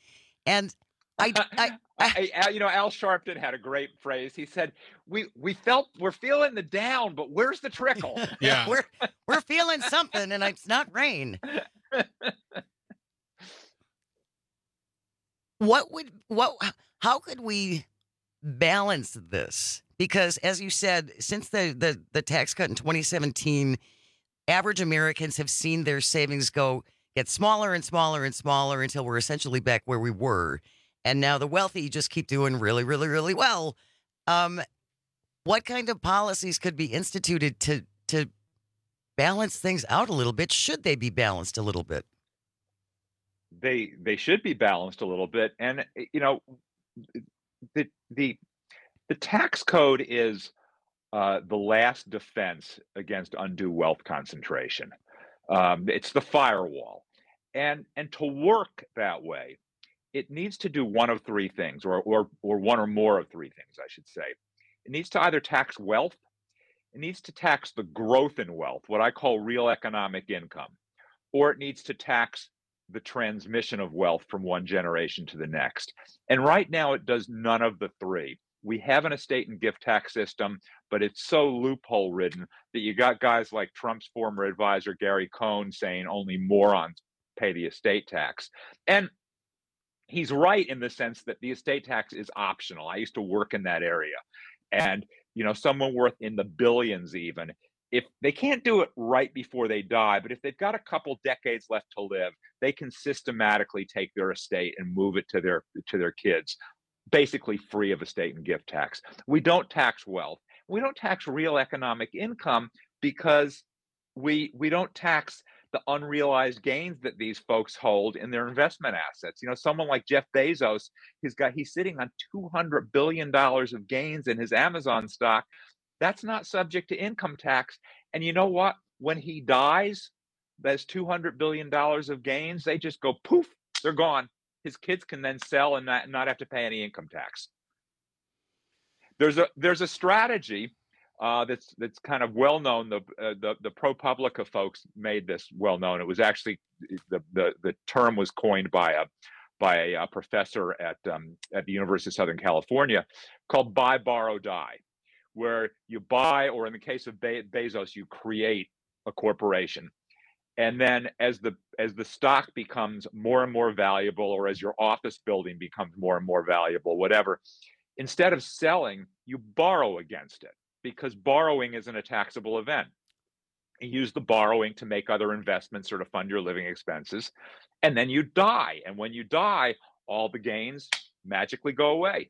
And I, I, I, I, you know, Al Sharpton had a great phrase. He said, "We we felt we're feeling the down, but where's the trickle?" Yeah, we're we're feeling something, and it's not rain. What would what? How could we balance this? Because, as you said, since the the the tax cut in twenty seventeen, average Americans have seen their savings go get smaller and smaller and smaller until we're essentially back where we were. And now the wealthy just keep doing really, really, really well. Um, what kind of policies could be instituted to to balance things out a little bit? Should they be balanced a little bit? They they should be balanced a little bit. And you know, the the the tax code is uh, the last defense against undue wealth concentration. Um, it's the firewall, and and to work that way, it needs to do one of three things, or, or, or one or more of three things, I should say. It needs to either tax wealth, it needs to tax the growth in wealth, what I call real economic income, or it needs to tax the transmission of wealth from one generation to the next. And right now, it does none of the three. We have an estate and gift tax system, but it's so loophole ridden that you got guys like Trump's former advisor, Gary Cohn, saying only morons pay the estate tax. And he's right in the sense that the estate tax is optional. I used to work in that area. And, you know, someone worth in the billions even, if they can't do it right before they die, but if they've got a couple decades left to live, they can systematically take their estate and move it to their to their kids, basically free of estate and gift tax. We don't tax wealth. We don't tax real economic income because we we don't tax the unrealized gains that these folks hold in their investment assets. You know, someone like Jeff Bezos, he's got he's sitting on two hundred billion dollars of gains in his Amazon stock. That's not subject to income tax. And you know what? When he dies, those two hundred billion dollars of gains, they just go poof, they're gone. His kids can then sell and not, not have to pay any income tax. There's a there's a strategy Uh, that's that's kind of well known. The uh, the the ProPublica folks made this well known. It was actually the the the term was coined by a by a, a professor at um, at the University of Southern California, called buy, borrow, die, where you buy, or in the case of Be- Bezos, you create a corporation, and then as the as the stock becomes more and more valuable, or as your office building becomes more and more valuable, whatever, instead of selling, you borrow against it, because borrowing isn't a taxable event. You use the borrowing to make other investments or to fund your living expenses, and then you die. And when you die, all the gains magically go away.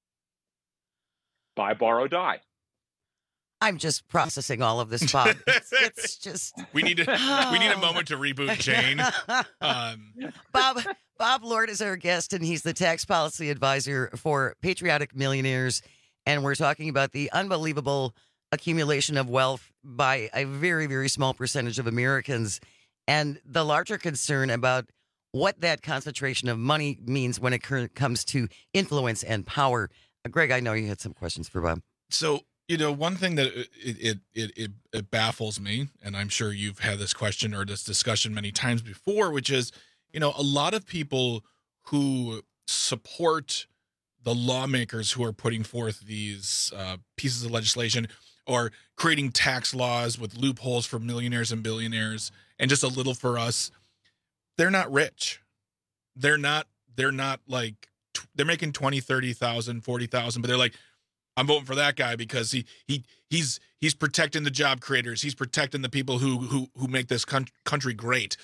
Buy, borrow, die. I'm just processing all of this, Bob. It's, it's just we need to we need a moment to reboot Jane. Um, Bob Bob Lord is our guest, and he's the tax policy advisor for Patriotic Millionaires. And we're talking about the unbelievable accumulation of wealth by a very, very small percentage of Americans, and the larger concern about what that concentration of money means when it comes to influence and power. Uh, Greg, I know you had some questions for Bob. So, you know, one thing that it it, it it it baffles me, and I'm sure you've had this question or this discussion many times before, which is, you know, a lot of people who support the lawmakers who are putting forth these uh, pieces of legislation or creating tax laws with loopholes for millionaires and billionaires and just a little for us, they're not rich. They're not, they're not like, they're making twenty, thirty thousand, forty thousand, but they're like, I'm voting for that guy because he, he, he's, he's protecting the job creators. He's protecting the people who, who, who make this country great.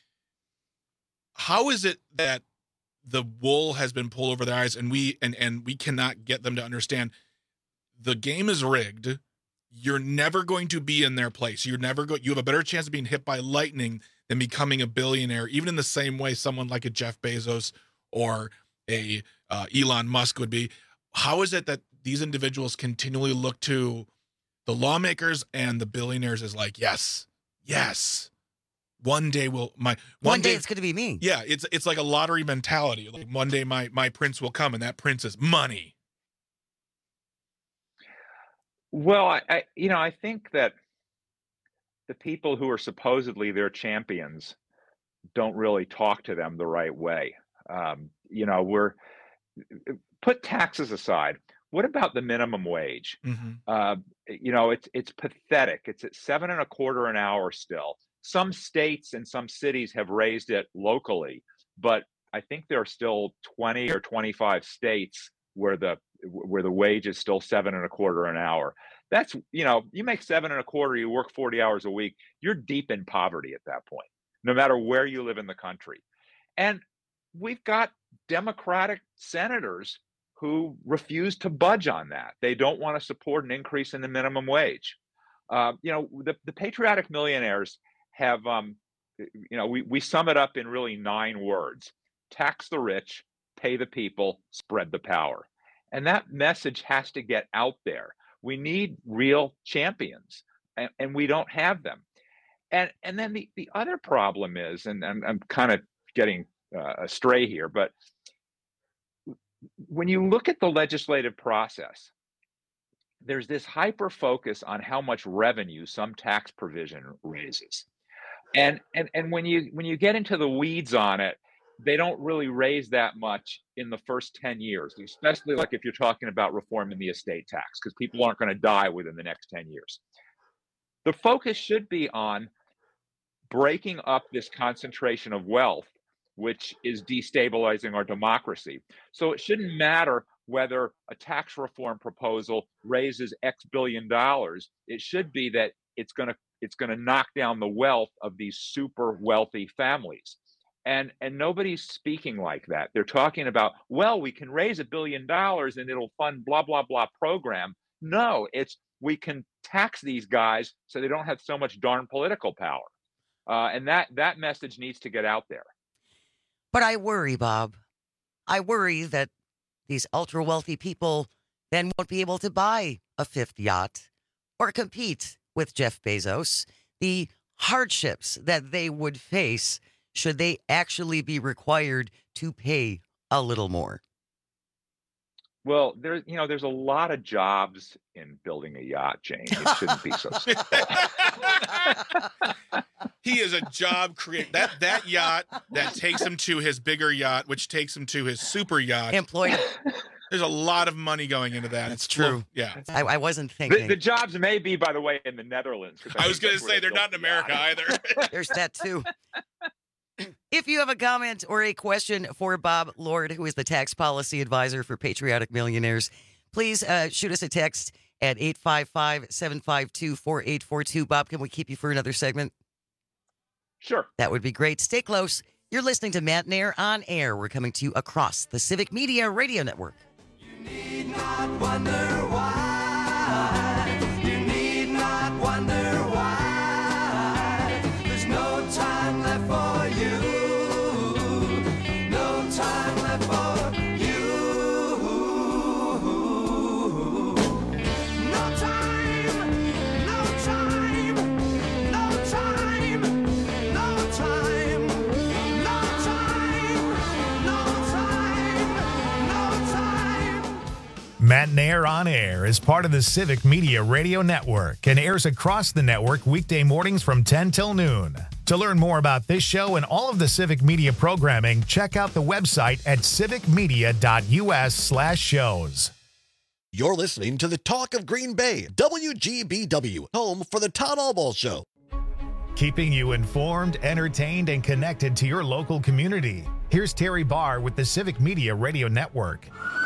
How is it that the wool has been pulled over their eyes, and we and and we cannot get them to understand the game is rigged? You're never going to be in their place. You're never go. You have a better chance of being hit by lightning than becoming a billionaire, even in the same way someone like a Jeff Bezos or a uh, Elon Musk would be. How is it that these individuals continually look to the lawmakers and the billionaires as like, yes, yes, one day will my one, one day, day it's going to be me. Yeah, it's it's like a lottery mentality. Like one day my my prince will come, and that prince is money. Well, I, I you know I think that the people who are supposedly their champions don't really talk to them the right way. Um, you know, we're put taxes aside. What about the minimum wage? Mm-hmm. Uh, you know, it's it's pathetic. It's at seven and a quarter an hour still. Some states and some cities have raised it locally, but I think there are still twenty or twenty-five states where the where the wage is still seven and a quarter an hour. That's, you know, you make seven and a quarter, you work forty hours a week, you're deep in poverty at that point, no matter where you live in the country. And we've got Democratic senators who refuse to budge on that. They don't want to support an increase in the minimum wage. Uh, you know, the, the patriotic millionaires have, um, you know, we, we sum it up in really nine words: tax the rich, pay the people, spread the power. And that message has to get out there. We need real champions, and, and we don't have them. And and then the, the other problem is, and, and I'm kind of getting uh, astray here, but when you look at the legislative process, there's this hyper focus on how much revenue some tax provision raises. And and and when you when you get into the weeds on it, they don't really raise that much in the first ten years, especially like if you're talking about reforming the estate tax, because people aren't going to die within the next ten years. The focus should be on breaking up this concentration of wealth, which is destabilizing our democracy. So it shouldn't matter whether a tax reform proposal raises X billion dollars. It should be that it's going to it's going to knock down the wealth of these super wealthy families. And and nobody's speaking like that. They're talking about, well, we can raise a billion dollars and it'll fund blah, blah, blah program. No, it's we can tax these guys so they don't have so much darn political power. Uh, and that that message needs to get out there. But I worry, Bob. I worry that these ultra wealthy people then won't be able to buy a fifth yacht or compete with Jeff Bezos. The hardships that they would face should they actually be required to pay a little more. Well, there's you know there's a lot of jobs in building a yacht, Jane. It shouldn't be so simple. He is a job creator. That that yacht that takes him to his bigger yacht, which takes him to his super yacht. Employed. There's a lot of money going into that. It's true. Yeah. I, I wasn't thinking. The, the jobs may be, by the way, in the Netherlands. I, I was going to say they're not in America either. There's that too. If you have a comment or a question for Bob Lord, who is the tax policy advisor for Patriotic Millionaires, please uh, shoot us a text at eight five five, seven five two, four eight four two. Bob, can we keep you for another segment? Sure. That would be great. Stay close. You're listening to Matt Nair on Air. We're coming to you across the Civic Media Radio Network. You need not wonder why. You need not wonder why. There's no time left for you. No time left for you. No time. No time. No time. No time. No time. No time. No time. Matt Nair on Air is part of the Civic Media Radio Network and airs across the network weekday mornings from ten till noon. To learn more about this show and all of the Civic Media programming, check out the website at civicmedia.us slash shows. You're listening to the Talk of Green Bay, W G B W, home for the Todd Albaugh Show. Keeping you informed, entertained, and connected to your local community. Here's Terry Barr with the Civic Media Radio Network.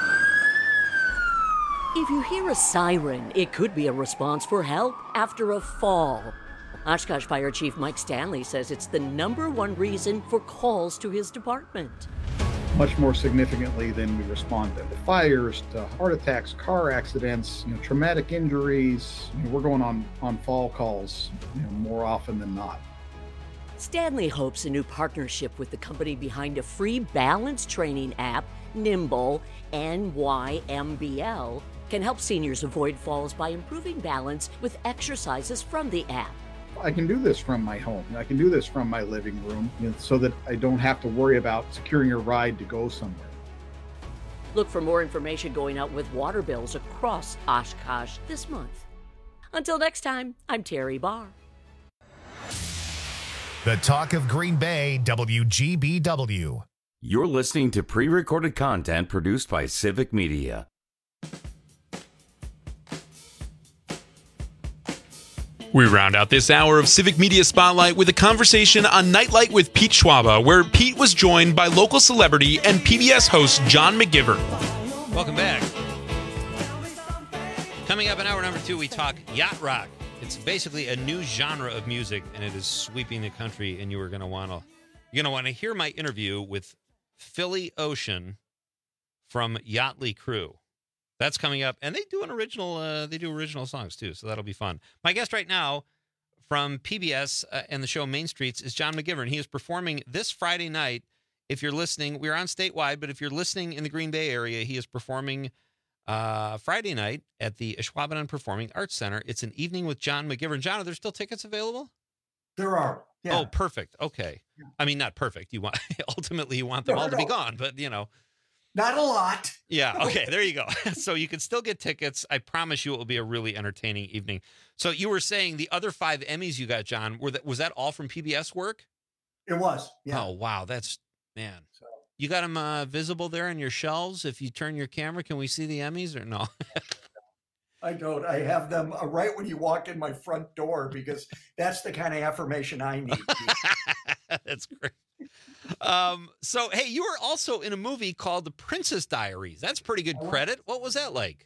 If you hear a siren, it could be a response for help after a fall. Oshkosh Fire Chief Mike Stanley says it's the number one reason for calls to his department. Much more significantly than we respond to fires, to heart attacks, car accidents, you know, traumatic injuries. You know, we're going on, on fall calls, you know, more often than not. Stanley hopes a new partnership with the company behind a free balance training app, Nimble, N Y M B L, can help seniors avoid falls by improving balance with exercises from the app. I can do this from my home. I can do this from my living room, you know, so that I don't have to worry about securing a ride to go somewhere. Look for more information going out with water bills across Oshkosh this month. Until next time, I'm Terry Barr. The Talk of Green Bay, W G B W. You're listening to pre-recorded content produced by Civic Media. We round out this hour of Civic Media Spotlight with a conversation on Nightlight with Pete Schwaba, where Pete was joined by local celebrity and P B S host John McGivern. Welcome back. Coming up in hour number two, we talk yacht rock. It's basically a new genre of music, and it is sweeping the country. And you are going to want to, you're going to want to hear my interview with Philly Ocean from Yachtly Crew. That's coming up, and they do an original. Uh, they do original songs too, so that'll be fun. My guest right now from P B S uh, and the show Main Streets is John McGivern. He is performing this Friday night. If you're listening, we're on statewide, but if you're listening in the Green Bay area, he is performing uh, Friday night at the Ashwaubenon Performing Arts Center. It's an evening with John McGivern. John, are there still tickets available? There are. Yeah. Oh, perfect. Okay. Yeah. I mean, not perfect. You want ultimately you want them No, all to no. be gone, but you know. Not a lot. Yeah. Okay. There you go. So you can still get tickets. I promise you it will be a really entertaining evening. So you were saying the other five Emmys you got, John, were that, was that all from P B S work? It was. Yeah. Oh, wow. That's, man. You got them uh, visible there on your shelves? If you turn your camera, can we see the Emmys or no? I don't. I have them uh, right when you walk in my front door because that's the kind of affirmation I need. That's great. Um, so, hey, you were also in a movie called The Princess Diaries. That's pretty good credit. What was that like?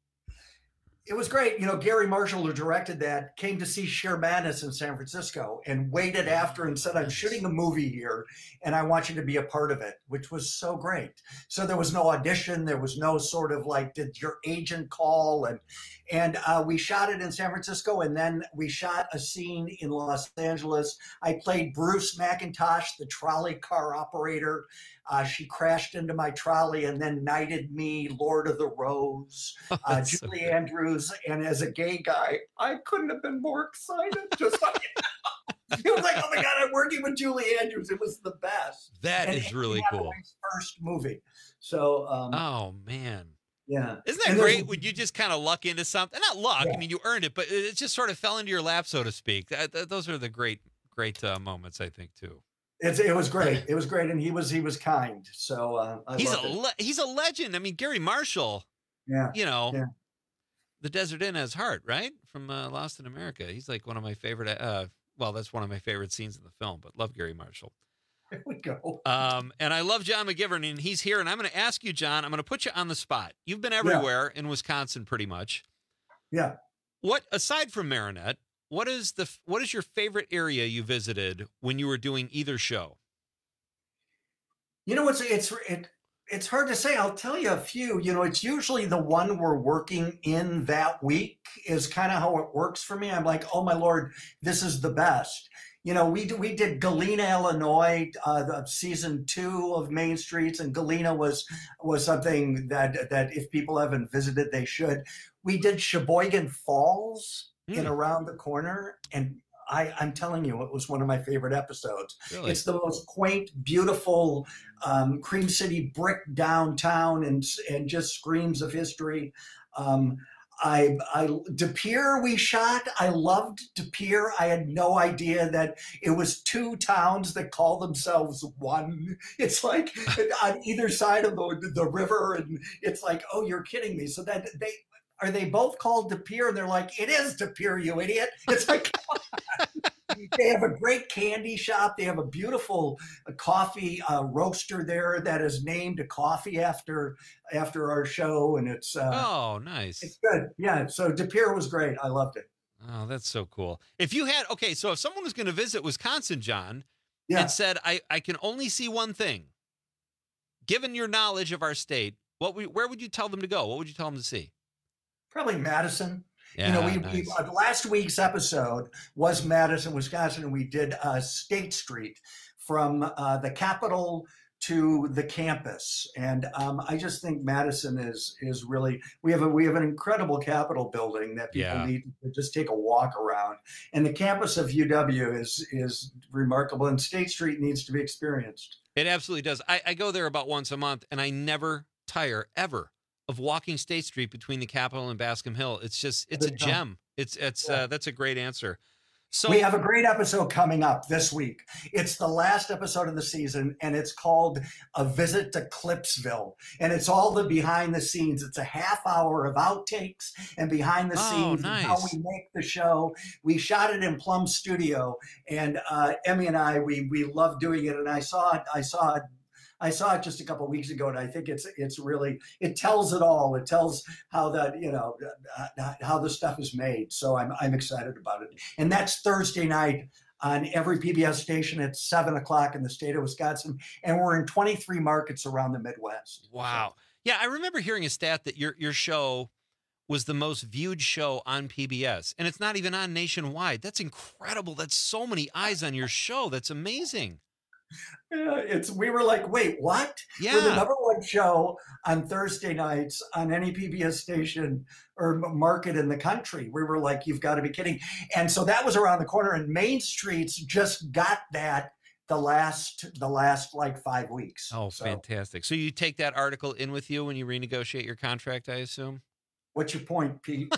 It was great. You know, Gary Marshall, who directed that, came to see Cher Madness in San Francisco and waited after and said, I'm shooting a movie here and I want you to be a part of it, which was so great. So there was no audition. There was no sort of like, did your agent call? And and uh, we shot it in San Francisco, and then we shot a scene in Los Angeles. I played Bruce McIntosh, the trolley car operator. Uh, she crashed into my trolley and then knighted me Lord of the Rose, uh, Julie so Andrews. And as a gay guy, I couldn't have been more excited. Just like, it was like, oh my God, I'm working with Julie Andrews. It was the best. That and is Anne really cool. Hathaway's first movie. So, um, oh, man. Yeah. Isn't that And great there's- when you just kind of luck into something? Not luck. Yeah. I mean, you earned it, but it just sort of fell into your lap, so to speak. That, that, those are the great, great uh, moments, I think, too. It's, it was great. It was great. And he was, he was kind. So uh, I He's a loved it. le- he's a legend. I mean, Gary Marshall, Yeah. you know, Yeah. The Desert Inn Has Heart, right? From uh, Lost in America. He's like one of my favorite, uh, well, that's one of my favorite scenes in the film, but love Gary Marshall. There we go. Um, and I love John McGivern, and he's here. And I'm going to ask you, John, I'm going to put you on the spot. You've been everywhere in Wisconsin pretty much. Yeah. What, aside from Marinette, what is the what is your favorite area you visited when you were doing either show? You know, it's it's it, it's hard to say. I'll tell you a few. You know, it's usually the one we're working in that week is kind of how it works for me. I'm like, oh my Lord, this is the best. You know, we we did Galena, Illinois, uh, the season two of Main Streets, and Galena was was something that that if people haven't visited, they should. We did Sheboygan Falls in Around the Corner, and I, I'm telling you, it was one of my favorite episodes. Really? It's the most quaint, beautiful um, Cream City brick downtown, and and just screams of history. Um, I, I, De Pere we shot. I loved De Pere. I had no idea that it was two towns that call themselves one. It's like on either side of the, the river, and it's like, oh, you're kidding me. So that they are they both called De Pere, and they're like, it is De Pere, you idiot. It's like. They have a great candy shop. They have a beautiful uh, coffee uh, roaster there that is named a coffee after after our show, and it's uh, Oh, nice. it's good. Yeah, so De Pere was great. I loved it. Oh, that's so cool. If you had, okay, so if someone was going to visit Wisconsin, John, Yeah. and said, I, I can only see one thing, given your knowledge of our state, what we, where would you tell them to go? What would you tell them to see? Probably Madison. Yeah, you know, we, nice. we uh, last week's episode was Madison, Wisconsin, and we did uh, State Street from uh, the Capitol to the campus, and um, I just think Madison is is really we have a we have an incredible Capitol building that people Yeah. need to just take a walk around, and the campus of U W is is remarkable, and State Street needs to be experienced. It absolutely does. I, I go there about once a month, and I never tire, ever, of walking State Street between the Capitol and Bascom Hill. It's just, it's a Good time. gem. It's, it's, Yeah. uh, that's a great answer. So we have a great episode coming up this week. It's the last episode of the season, and it's called A Visit to Clipsville. And it's all the behind the scenes. It's a half hour of outtakes and behind the Oh, scenes nice. and how we make the show. We shot it in Plum Studio, and uh, Emmy and I, we we love doing it. And I saw it, I saw it. I saw it just a couple of weeks ago, and I think it's it's really it tells it all. It tells how that you know uh, how the stuff is made. So I'm I'm excited about it, and that's Thursday night on every P B S station at seven o'clock in the state of Wisconsin, and we're in twenty-three markets around the Midwest. Wow. Yeah, I remember hearing a stat that your your show was the most viewed show on P B S, and it's not even on nationwide. That's incredible. That's so many eyes on your show. That's amazing. Yeah, it's we were like, wait, what? Yeah. We're the number one show on Thursday nights on any P B S station or m- market in the country. We were like, you've got to be kidding. And so that was around the corner, and Main Streets just got that the last the last like five weeks. Oh, So fantastic. So you take that article in with you when you renegotiate your contract, I assume? what's your point, Pete?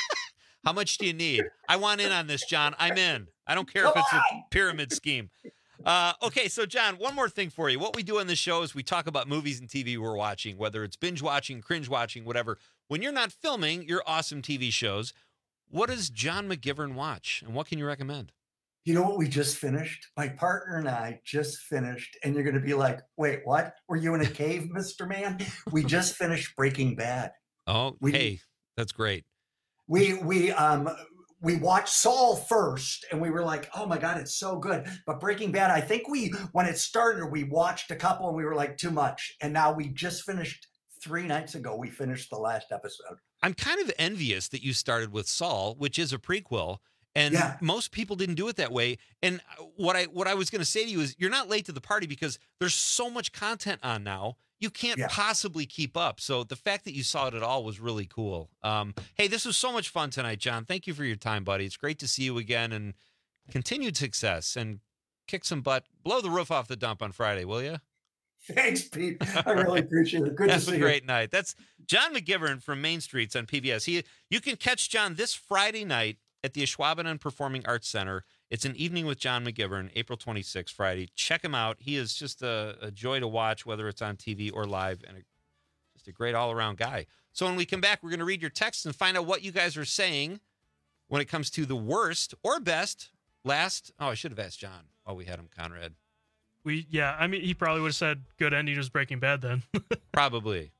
How much do you need? I want in on this, John. I'm in. I don't care if Come it's a pyramid scheme. Uh, okay, so John, one more thing for you. What we do on this show is we talk about movies and T V we're watching, whether it's binge watching, cringe watching, whatever. When you're not filming your awesome T V shows, what does John McGivern watch, and what can you recommend? You know what we just finished? My partner and I just finished, and you're going to be like, wait, what? Were you in a cave, Mister Man? We just finished Breaking Bad. Oh, We- hey, that's great. We we um we watched Saul first, and we were like, oh my God, it's so good. But Breaking Bad, I think we when it started, we watched a couple, and we were like, too much. And now we just finished three nights ago. We finished the last episode. I'm kind of envious that you started with Saul, which is a prequel, and Yeah. most people didn't do it that way. And what I what I was going to say to you is, you're not late to the party because there's so much content on now. You can't Yeah. possibly keep up. So the fact that you saw it at all was really cool. Um, hey, this was so much fun tonight, John. Thank you for your time, buddy. It's great to see you again, and continued success, and kick some butt. Blow the roof off the dump on Friday, will you? Thanks, Pete. I really appreciate it. Good to Have see a you. great night. That's John McGivern from Main Streets on P B S. He, you can catch John this Friday night at the Ashwaubenon Performing Arts Center. It's an evening with John McGivern, April twenty-sixth, Friday. Check him out. He is just a, a joy to watch, whether it's on T V or live, and a, just a great all-around guy. So when we come back, we're going to read your texts and find out what you guys are saying when it comes to the worst or best last. Oh, I should have asked John while we had him, Conrad. We yeah, I mean, he probably would have said good ending was Breaking Bad then. Probably.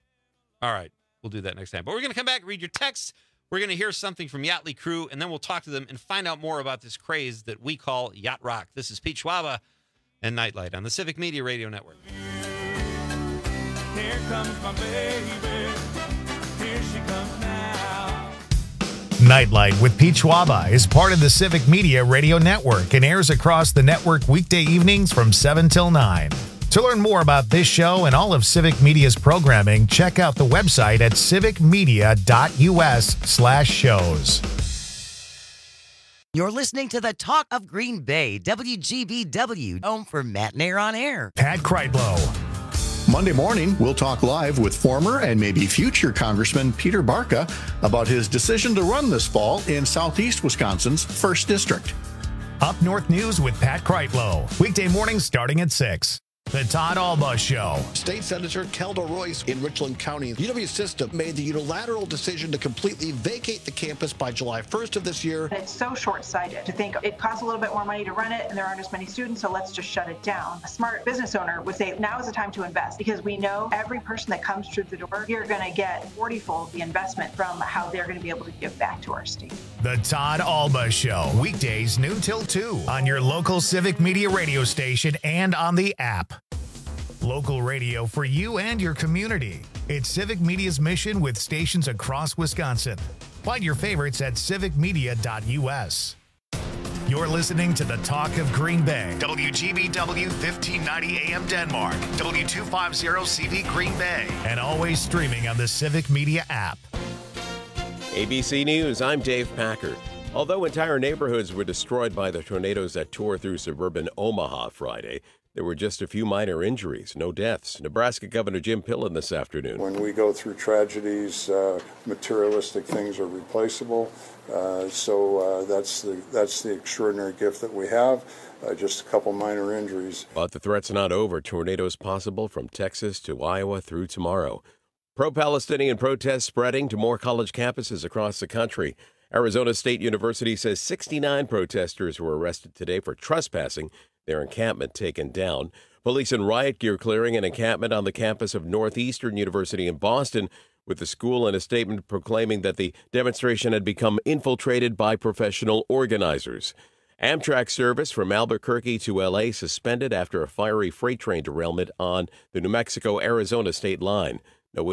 All right. We'll do that next time. But we're going to come back, read your texts. We're going to hear something from Yachtly Crew, and then we'll talk to them and find out more about this craze that we call Yacht Rock. This is Pete Schwaba and Nightlight on the Civic Media Radio Network. Here comes my baby. Here she comes now. Nightlight with Pete Schwaba is part of the Civic Media Radio Network and airs across the network weekday evenings from seven till nine. To learn more about this show and all of Civic Media's programming, check out the website at civicmedia.us slash shows. You're listening to the Talk of Green Bay, W G B W, home for Matt Nair on Air. Pat Kreitlow. Monday morning, we'll talk live with former and maybe future Congressman Peter Barca about his decision to run this fall in Southeast Wisconsin's first District. Up North News with Pat Kreitlow. Weekday mornings starting at six. The Todd Alba Show. State Senator Kelda Royce in Richland County. U W System made the unilateral decision to completely vacate the campus by July first of this year. It's so short-sighted to think it costs a little bit more money to run it and there aren't as many students, so let's just shut it down. A smart business owner would say now is the time to invest because we know every person that comes through the door, you're going to get forty-fold the investment from how they're going to be able to give back to our state. The Todd Alba Show. Weekdays noon till two on your local Civic Media radio station and on the app. Local radio for you and your community. It's Civic Media's mission with stations across Wisconsin. Find your favorites at civic media dot u s. You're listening to the Talk of Green Bay. W G B W fifteen ninety A M Denmark. W two fifty C V Green Bay. And always streaming on the Civic Media app. A B C News, I'm Dave Packard. Although entire neighborhoods were destroyed by the tornadoes that tore through suburban Omaha Friday, There were just a few minor injuries, no deaths. Nebraska Governor Jim Pillen this afternoon. When we go through tragedies, uh, materialistic things are replaceable. Uh, so uh, that's the that's the extraordinary gift that we have. Uh, just a couple minor injuries. But the threat's not over. Tornadoes possible from Texas to Iowa through tomorrow. Pro-Palestinian protests spreading to more college campuses across the country. Arizona State University says sixty-nine protesters were arrested today for trespassing. Their encampment taken down. Police in riot gear clearing an encampment on the campus of Northeastern University in Boston, with the school in a statement proclaiming that the demonstration had become infiltrated by professional organizers. Amtrak service from Albuquerque to L A suspended after a fiery freight train derailment on the New Mexico-Arizona state line.